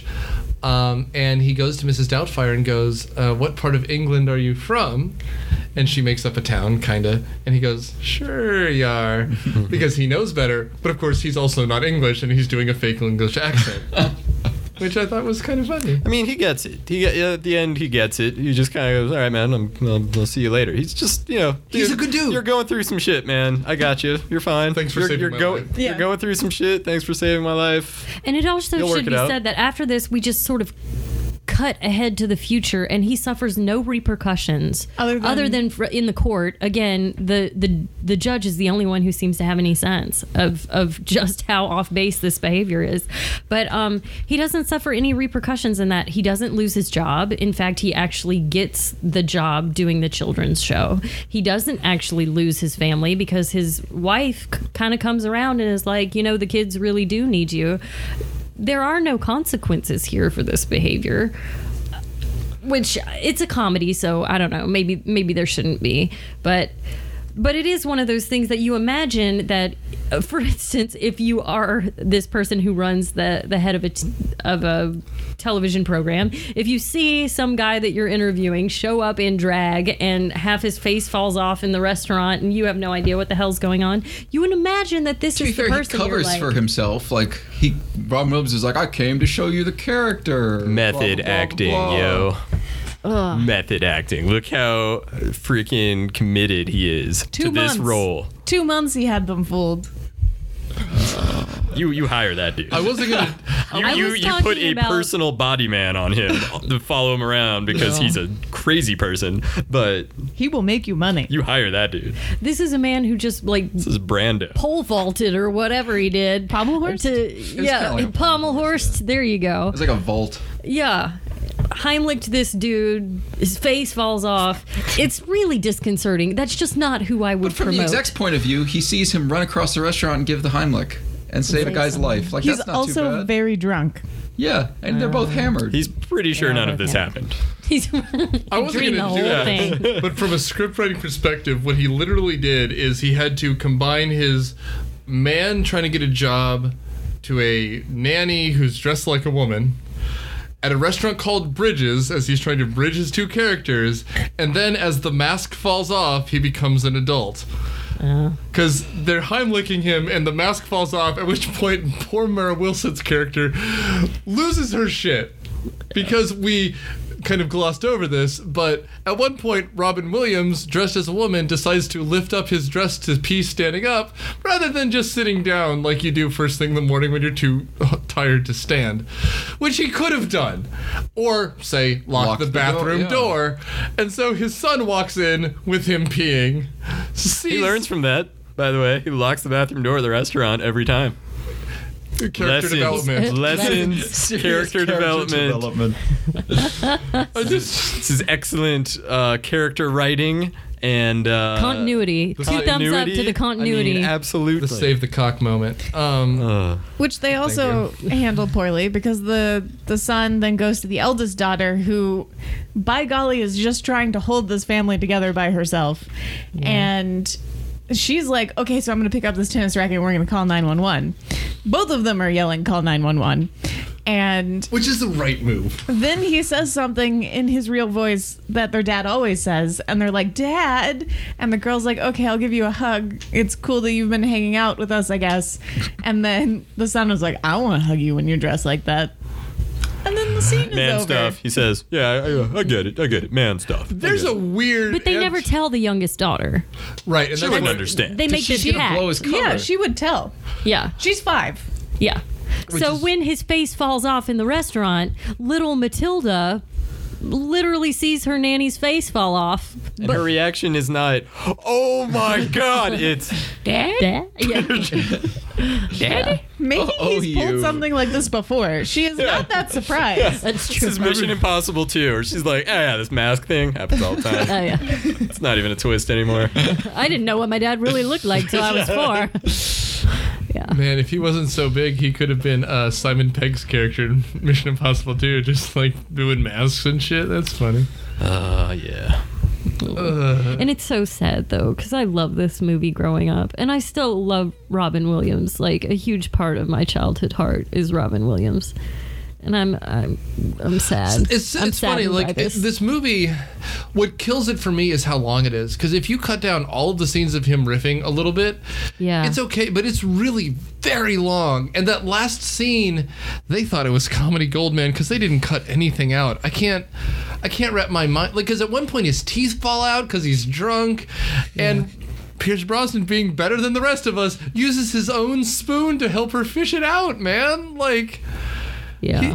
And he goes to Mrs. Doubtfire and goes, what part of England are you from? And she makes up a town, kind of. And he goes, sure you are. Because he knows better. But of course, he's also not English, and he's doing a fake English accent. Which I thought was kind of funny. I mean, he gets it. At the end, he gets it. He just kind of goes, all right, man, I'll see you later. He's just, he's a good dude. You're going through some shit, man. I got you. You're fine. Thanks for saving my life. You're going through some shit. Thanks for saving my life. And it also should be said that after this, we just sort of cut ahead to the future, and he suffers no repercussions other than in the court. Again, the judge is the only one who seems to have any sense of just how off base this behavior is. But he doesn't suffer any repercussions in that. He doesn't lose his job. In fact, he actually gets the job doing the children's show. He doesn't actually lose his family because his wife kind of comes around and is like, the kids really do need you. There are no consequences here for this behavior, which it's a comedy, so I don't know. Maybe there shouldn't be, but it is one of those things that you imagine that, for instance, if you are this person who runs the head of a television program, if you see some guy that you're interviewing show up in drag and half his face falls off in the restaurant and you have no idea what the hell's going on, you would imagine that this is the person he covers for himself. Like Robin Williams is like, I came to show you the character. Method acting, yo. Ugh. Method acting. Look how freaking committed he is to this role. 2 months he had them fooled. You hire that dude. I wasn't gonna. You put a personal body man on him to follow him around because he's a crazy person, but he will make you money. You hire that dude. This is a man who just this is Brando. Pole vaulted or whatever he did. Pommelhorst? Pommelhorst. There you go. It's like a vault. Yeah. Heimlicked this dude. His face falls off. It's really disconcerting. That's just not who I would promote. From the exec's point of view, he sees him run across the restaurant and give the Heimlich and save a guy's life. Like, he's that's not also too bad. very drunk. Yeah, and they're both hammered. He's pretty sure none of this happened. I wasn't going to do that. But from a script writing perspective, what he literally did is he had to combine his man trying to get a job to a nanny who's dressed like a woman at a restaurant called Bridges, as he's trying to bridge his two characters, and then as the mask falls off, he becomes an adult. Because they're Heimlicking him and the mask falls off, at which point poor Mara Wilson's character loses her shit. Because we kind of glossed over this, but at one point Robin Williams, dressed as a woman, decides to lift up his dress to pee standing up rather than just sitting down like you do first thing in the morning when you're too tired to stand, which he could have done, or say lock the bathroom door. And so his son walks in with him peeing. He learns from that, by the way. He locks the bathroom door of the restaurant every time. Character development. Lessons. Character development. This is excellent character writing and continuity. 2 thumbs up to the continuity. I mean, absolutely. The save the cock moment. Which they also handle poorly, because the son then goes to the eldest daughter, who, by golly, is just trying to hold this family together by herself. Yeah. And she's like, okay, so I'm going to pick up this tennis racket and we're going to call 911. Both of them are yelling, call 911. And which is the right move. Then he says something in his real voice that their dad always says, and they're like, Dad. And the girl's like, okay, I'll give you a hug. It's cool that you've been hanging out with us, I guess. And then the son was like, I don't want to hug you when you're dressed like that. And then the scene is man over. Stuff. He says, yeah, I get it. Man stuff. There's a weird... But they never tell the youngest daughter. Right. And she wouldn't understand. They make this pact. Blow his cover. Yeah, she would tell. Yeah. She's 5. Yeah. So when his face falls off in the restaurant, little Matilda literally sees her nanny's face fall off. And her reaction is not, "Oh my God!" It's Dad? Yeah. Dad. Maybe he's pulled you. something like this before. She is not that surprised. That's This true. is Mission Impossible 2, where she's like, "Oh yeah, this mask thing happens all the time. Oh, yeah. It's not even a twist anymore." I didn't know what my dad really looked like till I was 4. Yeah. Man, if he wasn't so big, he could have been Simon Pegg's character in Mission Impossible 2, just like doing masks and shit. That's funny. Yeah. And it's so sad though, because I love this movie growing up, and I still love Robin Williams. Like, a huge part of my childhood heart is Robin Williams, and I'm sad. It's funny, saddened by like this. this movie. What kills it for me is how long it is. Because if you cut down all of the scenes of him riffing a little bit, Yeah. it's okay. But it's really very long. And that last scene, they thought it was comedy gold, man, because they didn't cut anything out. I can't wrap my mind, like, because at one point his teeth fall out because he's drunk, and Pierce Brosnan, being better than the rest of us, uses his own spoon to help her fish it out, man. Like, Yeah.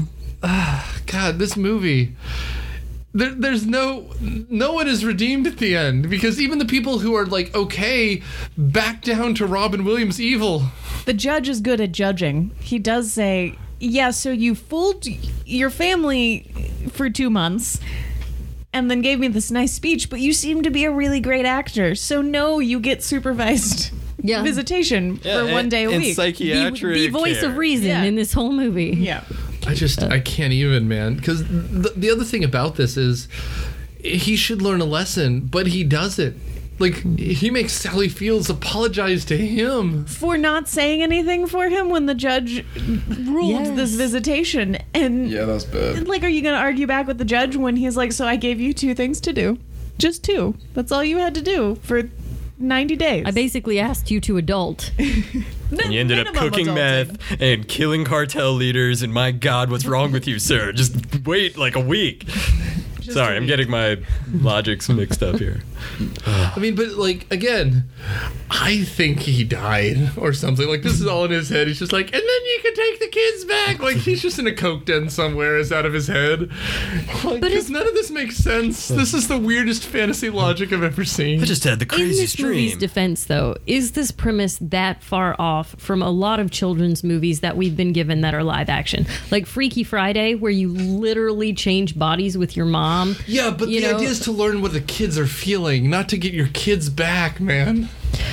God, this movie. There's no one is redeemed at the end, because even the people who are like okay back down to Robin Williams evil. The judge is good at judging. He does say, yeah, so you fooled your family for 2 months and then gave me this nice speech, but you seem to be a really great actor. So no, you get supervised visitation for 1 day a and week. Psychiatric The voice care. of reason in this whole movie. Yeah. I can't even, man. Because the other thing about this is he should learn a lesson, but he doesn't. Like, he makes Sally Fields apologize to him. For not saying anything for him when the judge ruled this visitation. And Yeah, that's bad. like, are you going to argue back with the judge when he's like, so I gave you 2 things to do? Just 2. That's all you had to do for 90 days. I basically asked you to adult. And you ended up cooking meth and killing cartel leaders, and my God, what's wrong with you, sir? Just wait like a week. Sorry, I'm getting my logics mixed up here. I mean, but like, again, I think he died or something. Like, this is all in his head. He's just like, and then you can take the kids back. Like, he's just in a coke den somewhere. It's out of his head. Like, But because none of this makes sense. This is the weirdest fantasy logic I've ever seen. I just had the In craziest this movie's dream. defense, though, is this premise that far off from a lot of children's movies that we've been given that are live action? Like Freaky Friday, where you literally change bodies with your mom. Yeah, but You the know- idea is to learn what the kids are feeling, not to get your kids back, man.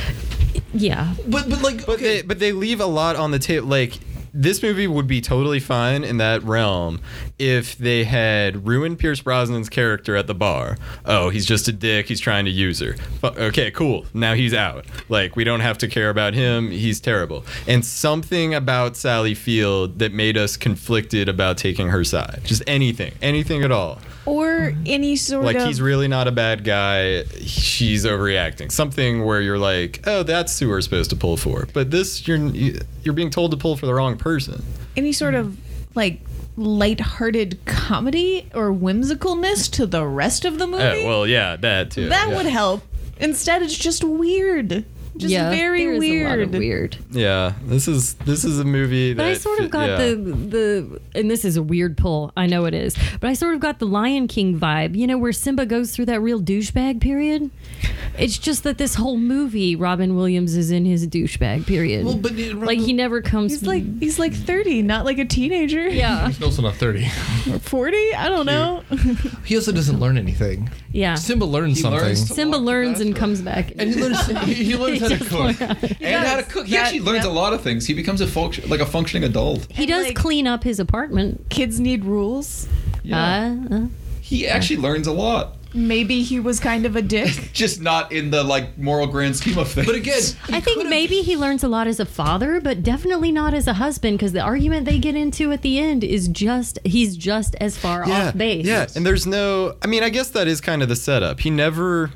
Yeah. But like, But okay. they leave a lot on the table. Like, this movie would be totally fine in that realm if they had ruined Pierce Brosnan's character at the bar. Oh, he's just a dick. He's trying to use her. Okay, cool. Now he's out. Like, we don't have to care about him. He's terrible. And something about Sally Field that made us conflicted about taking her side. Just anything at all. Or any sort Like, of... he's really not a bad guy. She's overreacting. Something where you're like, oh, that's who we're supposed to pull for. But this, you're being told to pull for the wrong person. any sort of like lighthearted comedy or whimsicalness to the rest of the movie. Oh, well, yeah, that too. that yeah. would help. Instead, it's just weird. Just yeah, very there is weird. A lot of weird. Yeah, this is a movie that. But I sort of got yeah. the and this is a weird pull, I know it is, but I sort of got the Lion King vibe, you know, where Simba goes through that real douchebag period. It's just that this whole movie, Robin Williams is in his douchebag period. Well, but like he never comes. He's like 30, not like a teenager. Yeah, he's also not 30. 40? I don't know. He also doesn't learn anything. yeah. Simba learns He something. learns to Simba walk learns the and bathroom. comes back. And he learns how to cook. And how to cook. He actually learns a lot of things. He becomes a functioning adult. He does like- clean up his apartment. Kids need rules. Yeah. He actually learns a lot. Maybe he was kind of a dick. Just not in the like moral grand scheme of things. But again, I think maybe he learns a lot as a father, but definitely not as a husband, because the argument they get into at the end is he's just as far off base. Yeah, and there's no. I mean, I guess that is kind of the setup. He never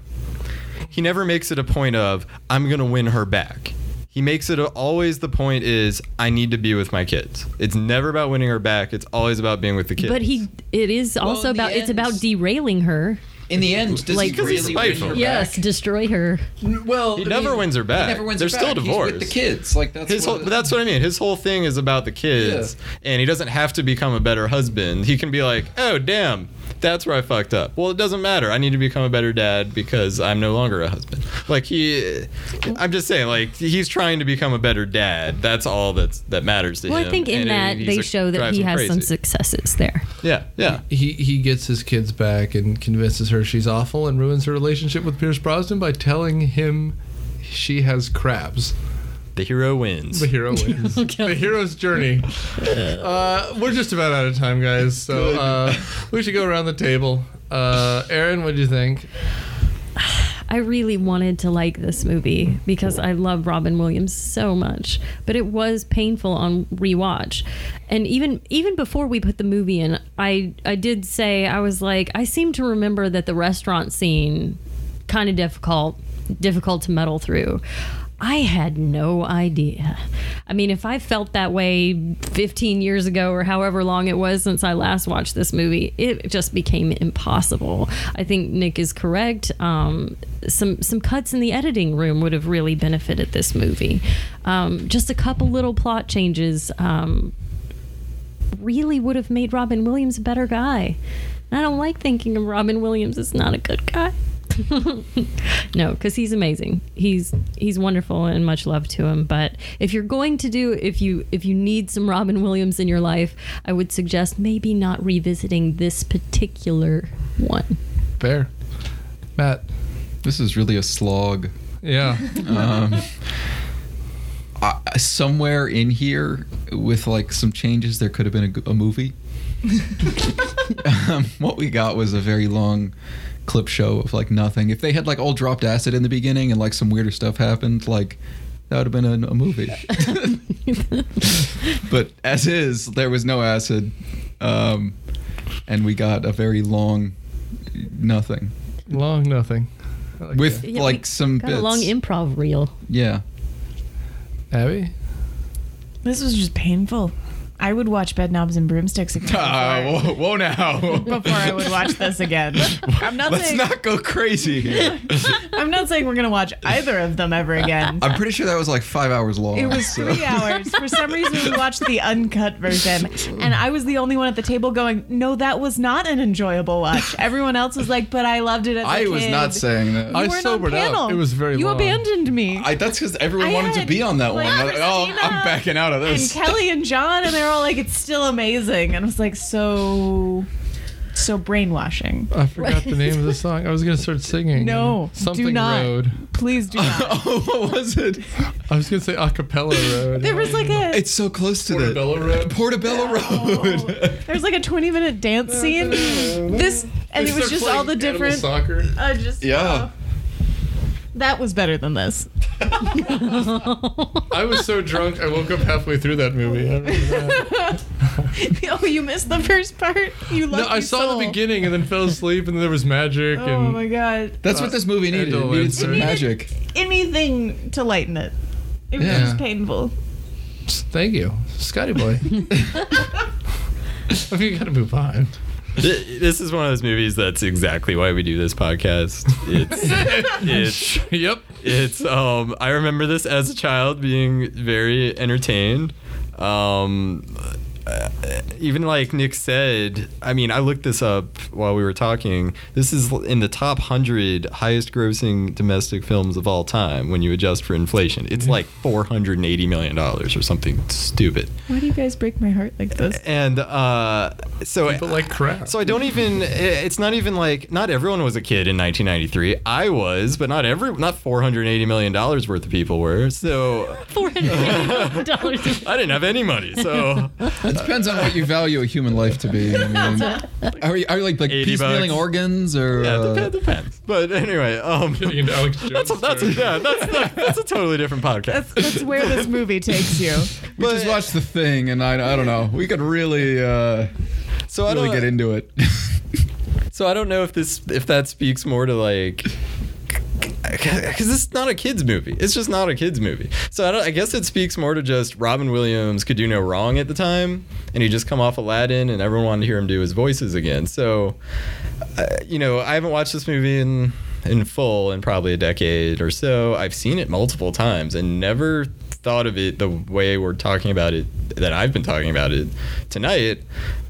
makes it a point of I'm gonna win her back. He makes it always the point is I need to be with my kids. It's never about winning her back. It's always about being with the kids. But it is also in the about it's end- about derailing her. in the end, does Like- he Because he's really win spiteful. her Yes, back? destroy her. well, he never wins her back. He never wins They're her still back. divorced. He's with the kids. Like that's But that's what I mean. His whole thing is about the kids, and he doesn't have to become a better husband. He can be like, oh damn, That's where I fucked up. Well, it doesn't matter. I need to become a better dad because I'm no longer a husband. Like I'm just saying, like, he's trying to become a better dad. That's all that matters to him. Well, I think in that they show that he has some successes there. Yeah. He gets his kids back and convinces her she's awful and ruins her relationship with Pierce Brosnan by telling him she has crabs. The hero wins. The hero wins. The hero's journey. We're just about out of time, guys. So we should go around the table. Erin, what do you think? I really wanted to like this movie because I love Robin Williams so much, but it was painful on rewatch. And even before we put the movie in, I did say, I was like, I seem to remember that the restaurant scene kind of difficult to muddle through. I had no idea. I mean, if I felt that way 15 years ago or however long it was since I last watched this movie, it just became impossible. I think Nick is correct. Some cuts in the editing room would have really benefited this movie. Just a couple little plot changes really would have made Robin Williams a better guy. I don't like thinking of Robin Williams as not a good guy. No, because he's amazing. He's wonderful and much love to him. But if you're going to if you need some Robin Williams in your life, I would suggest maybe not revisiting this particular one. Fair. Matt, this is really a slog. Yeah. Somewhere in here with like some changes, there could have been a movie. What we got was a very long clip show of like nothing. If they had like all dropped acid in the beginning and like some weirder stuff happened, like that would have been a movie. But as is, there was no acid, and we got a very long nothing. Long nothing. Like with that. Like some got bits. A long improv reel. Yeah. Abby? This was just painful. I would watch Bedknobs and Broomsticks again. Whoa now. Before I would watch this again. Let's not go crazy here. I'm not saying we're going to watch either of them ever again. I'm pretty sure that was like 5 hours long. It was 3 hours. For some reason, we watched the uncut version. And I was the only one at the table going, no, that was not an enjoyable watch. Everyone else was like, but I loved it as a kid. I was not saying that. I sobered up. It was very long. You abandoned me. That's because everyone wanted to be on that one. Like, I'm backing out of this. And Kelly and John, and they're all like, it's still amazing. And I was like, so brainwashing. I forgot the name of the song. I was going to start singing. No, something do not. Road. Please do not. Oh, what was it? I was going to say Acapella Road. There was like a... It's so close to Portobello Road. Portobello Road. There's like a 20-minute dance scene. And it was just all the different... Soccer. Yeah. That was better than this. I was so drunk, I woke up halfway through that movie. I remember that. Oh, you missed the first part? You lucky No, I saw soul. the beginning and then fell asleep, and then there was magic. Oh and my god. That's what this movie needed. It needed some magic. Anything to lighten it. It was just painful. Thank you. Scotty boy. I mean, you gotta move on. This is one of those movies that's exactly why we do this podcast. It's Yep. It's I remember this as a child being very entertained. Even like Nick said, I mean, I looked this up while we were talking. This is in the top 100 highest grossing domestic films of all time when you adjust for inflation. It's like $480 million or something stupid. Why do you guys break my heart like this? And so People like crap. So I don't even. It's not even like not everyone was a kid in 1993. I was, but not $480 million worth of people were. So $480. I didn't have any money. So It depends on what you value a human life to be. I mean, are you like piecemealing organs or? Yeah, depends. But anyway, Getting into Alex Jones that's a totally different podcast. That's where this movie takes you. We just watched The Thing, and I don't know. We could really get into it. So I don't know if that speaks more to like. Because it's not a kid's movie. It's just not a kid's movie. So I guess it speaks more to just Robin Williams could do no wrong at the time, and he just come off Aladdin, and everyone wanted to hear him do his voices again. So, I haven't watched this movie in full in probably a decade or so. I've seen it multiple times and never thought of it the way we're talking about it, that I've been talking about it tonight.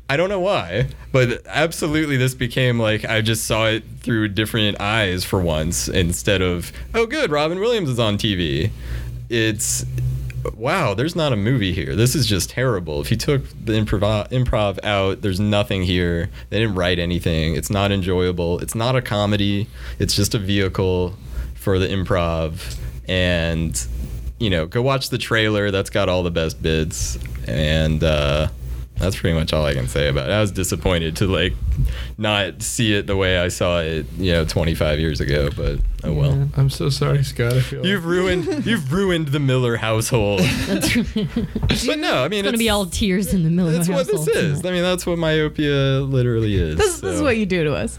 I don't know why, but absolutely this became like I just saw it through different eyes for once instead of, oh good, Robin Williams is on TV. It's, wow, there's not a movie here. This is just terrible. If you took the improv out, there's nothing here. They didn't write anything. It's not enjoyable. It's not a comedy. It's just a vehicle for the improv. And, you know, go watch the trailer. That's got all the best bits. And that's pretty much all I can say about it. I was disappointed to like not see it the way I saw it, 25 years ago, but oh well. I'm so sorry, Scott. I feel you've ruined the Miller household. That's right. But no, I mean, it's gonna be all tears in the Miller household. That's what this is. Tonight. I mean, that's what myopia literally is. This is what you do to us.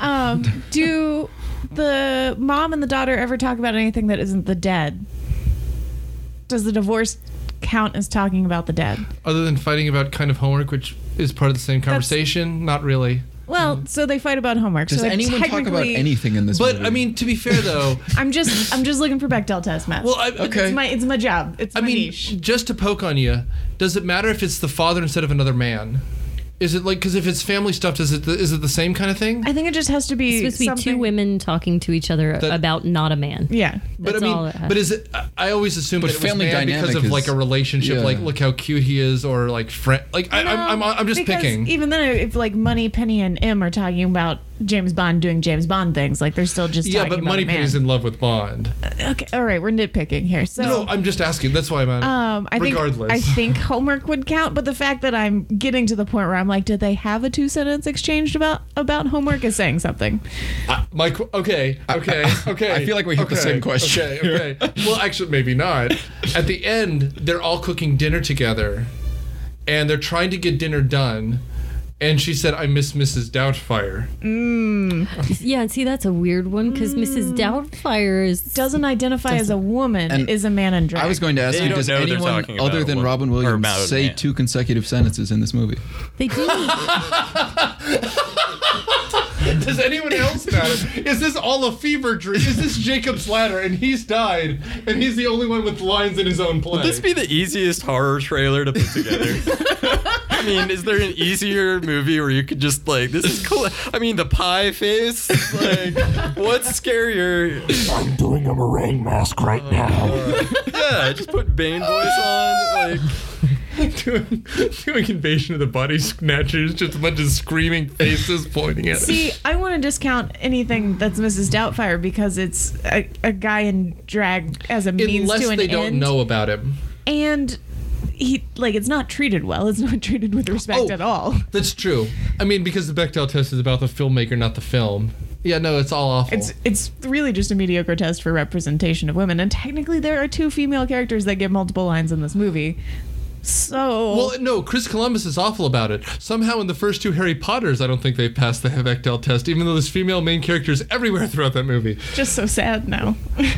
Do the mom and the daughter ever talk about anything that isn't the dead? Does the divorce count as talking about the dead? Other than fighting about kind of homework, which is part of the same conversation, not really. Well, so they fight about homework. Does so anyone talk about anything in this movie? But I mean, to be fair though, I'm just looking for Bechdel test, Matt. Well, okay. It's my job. It's my niche. Just to poke on you, does it matter if it's the father instead of another man? Is it like, because if it's family stuff, is it the same kind of thing? I think it just has to be It's supposed to be two women talking to each other about not a man. Yeah. But That's all it has. but is it? I always assume that it was family man dynamic because of is- like a relationship, yeah. like look how cute he is, or like friend. Like I'm just because picking. Even then, if like Money, Penny, and M are talking about James Bond doing James Bond things, like they're still just Yeah, talking but about Money a man. Penny's in love with Bond. Okay, all right, we're nitpicking here. So No, I'm just asking. That's why I'm. Regardless. I think homework would count, but the fact that I'm getting to the point where I'm like, did they have a 2-sentence exchange about homework is saying something. Okay. I feel like we hit the same question. Okay. Well, actually, maybe not. At the end, they're all cooking dinner together, and they're trying to get dinner done. And she said, I miss Mrs. Doubtfire. Yeah, see, that's a weird one because Mrs. Doubtfire doesn't identify as a woman, And is a man in drag. I was going to ask They you, don't does know they're anyone talking other about than a Robin woman, or Williams about a say man. 2 consecutive sentences in this movie? They do. Does anyone else matter? Is this all a fever dream? Is this Jacob's Ladder and he's died and he's the only one with lines in his own play? Would this be the easiest horror trailer to put together? I mean, is there an easier movie where you could just like, this is cool. I mean, the pie face, like, what's scarier? I'm doing a meringue mask right now. Yeah, just put Bane voice on, like. doing Invasion of the Body Snatchers, just a bunch of screaming faces pointing at it. See, I want to discount anything that's Mrs. Doubtfire because it's a guy in drag as a means Unless to an they end. don't know about him. And he, like, it's not treated well. It's not treated with respect at all. That's true. I mean, because the Bechdel test is about the filmmaker, not the film. Yeah, no, it's all awful. It's really just a mediocre test for representation of women. And technically, there are 2 female characters that get multiple lines in this movie. So Well, no, Chris Columbus is awful about it. Somehow in the first 2 Harry Potters, I don't think they passed the Bechdel test, even though there's female main characters everywhere throughout that movie. just so sad now.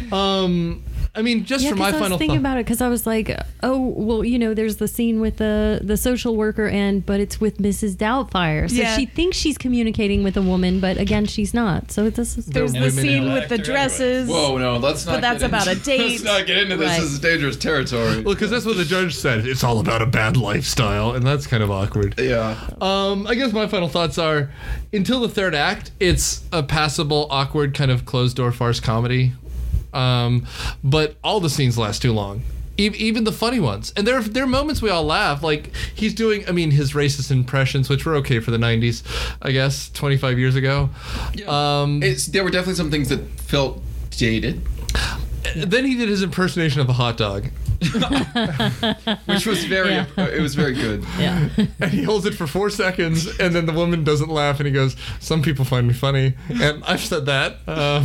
I mean, just for my I was final thinking thought. about it because I was like, oh, well, there's the scene with the social worker, but it's with Mrs. Doubtfire. So Yeah. she thinks she's communicating with a woman, but again, she's not. So this is There's the women scene in with the dresses. Whoa, no, let's not. But that's get about into, a date. Let's not get into this. Right. This is dangerous territory. Well, because that's what the judge said. It's all about a bad lifestyle, and that's kind of awkward. Yeah. I guess my final thoughts are, until the 3rd act, it's a passable, awkward, kind of closed-door farce comedy. But all the scenes last too long. Even the funny ones. And there are moments we all laugh. Like, he's doing, his racist impressions, which were okay for the 90s, I guess, 25 years ago. Yeah. There were definitely some things that felt dated. Then he did his impersonation of a hot dog. Which was it was very good. Yeah. And he holds it for 4 seconds, and then the woman doesn't laugh, and he goes, "Some people find me funny." And I've said that.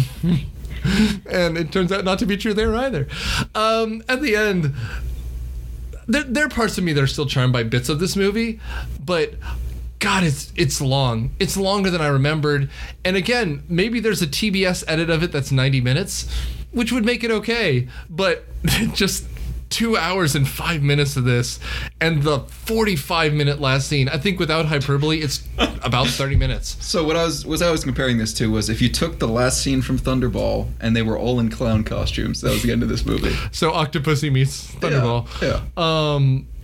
And it turns out not to be true there either. At the end, there are parts of me that are still charmed by bits of this movie, but God, it's long. It's longer than I remembered. And again, maybe there's a TBS edit of it that's 90 minutes, which would make it okay. But just 2 hours and 5 minutes of this, and the 45-minute last scene. I think without hyperbole, it's about 30 minutes. So what I was comparing this to was if you took the last scene from Thunderball and they were all in clown costumes, that was the end of this movie. So Octopussy meets Thunderball. Yeah.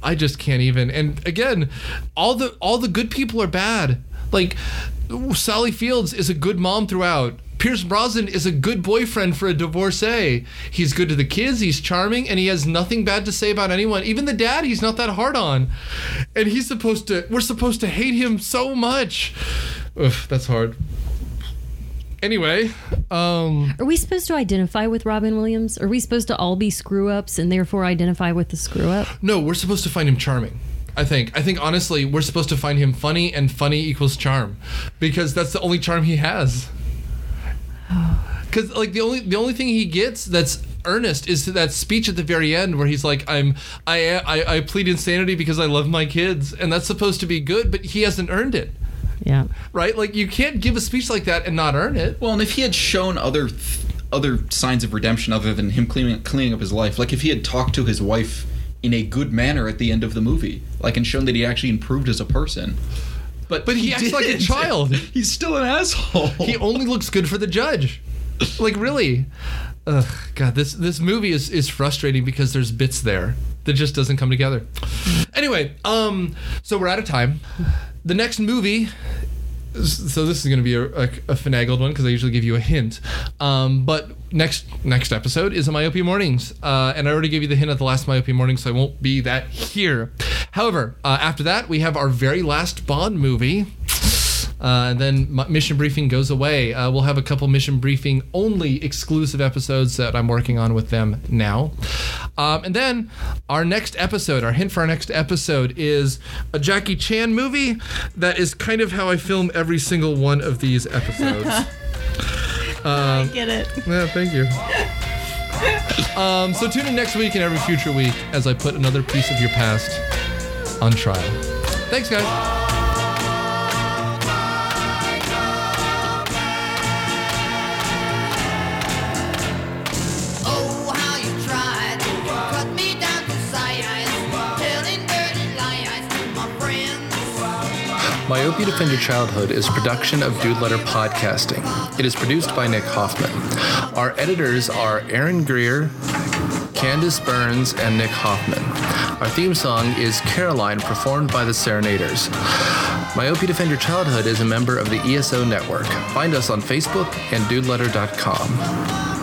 I just can't even. And again, all the good people are bad. Like, Sally Fields is a good mom throughout. Pierce Brosnan is a good boyfriend for a divorcee. He's good to the kids, he's charming, and he has nothing bad to say about anyone. Even the dad, he's not that hard on. And we're supposed to hate him so much. Ugh, that's hard. Anyway, are we supposed to identify with Robin Williams? Are we supposed to all be screw-ups and therefore identify with the screw-up? No, we're supposed to find him charming. I think honestly, we're supposed to find him funny, and funny equals charm, because that's the only charm he has. Because like the only thing he gets that's earnest is that speech at the very end where he's like, I plead insanity because I love my kids, and that's supposed to be good, but he hasn't earned it. Yeah. Right? Like, you can't give a speech like that and not earn it. Well, and if he had shown other signs of redemption other than him cleaning up his life, like if he had talked to his wife in a good manner at the end of the movie, like, and shown that he actually improved as a person. But he acts like a child. He's still an asshole. He only looks good for the judge. Like, really? Ugh, God, this movie is frustrating because there's bits there that just doesn't come together. Anyway, so we're out of time. The next movie, so this is going to be a finagled one because I usually give you a hint. But next episode is a Myopia Mornings. And I already gave you the hint at the last Myopia Mornings, so I won't be that here. However, after that, we have our very last Bond movie. And then Mission Briefing goes away. We'll have a couple Mission Briefing only exclusive episodes that I'm working on with them now. And then our next episode, our hint for our next episode is a Jackie Chan movie. That is kind of how I film every single one of these episodes. I get it. Yeah, thank you. So tune in next week and every future week as I put another piece of your past on trial. Thanks, guys. Myopia Defend Your Childhood is a production of Dude Letter Podcasting. It is produced by Nick Hoffman. Our editors are Aaron Greer, Candace Burns, and Nick Hoffman. Our theme song is Caroline, performed by the Serenaders. Myopia Defend Your Childhood is a member of the ESO Network. Find us on Facebook and dudeletter.com.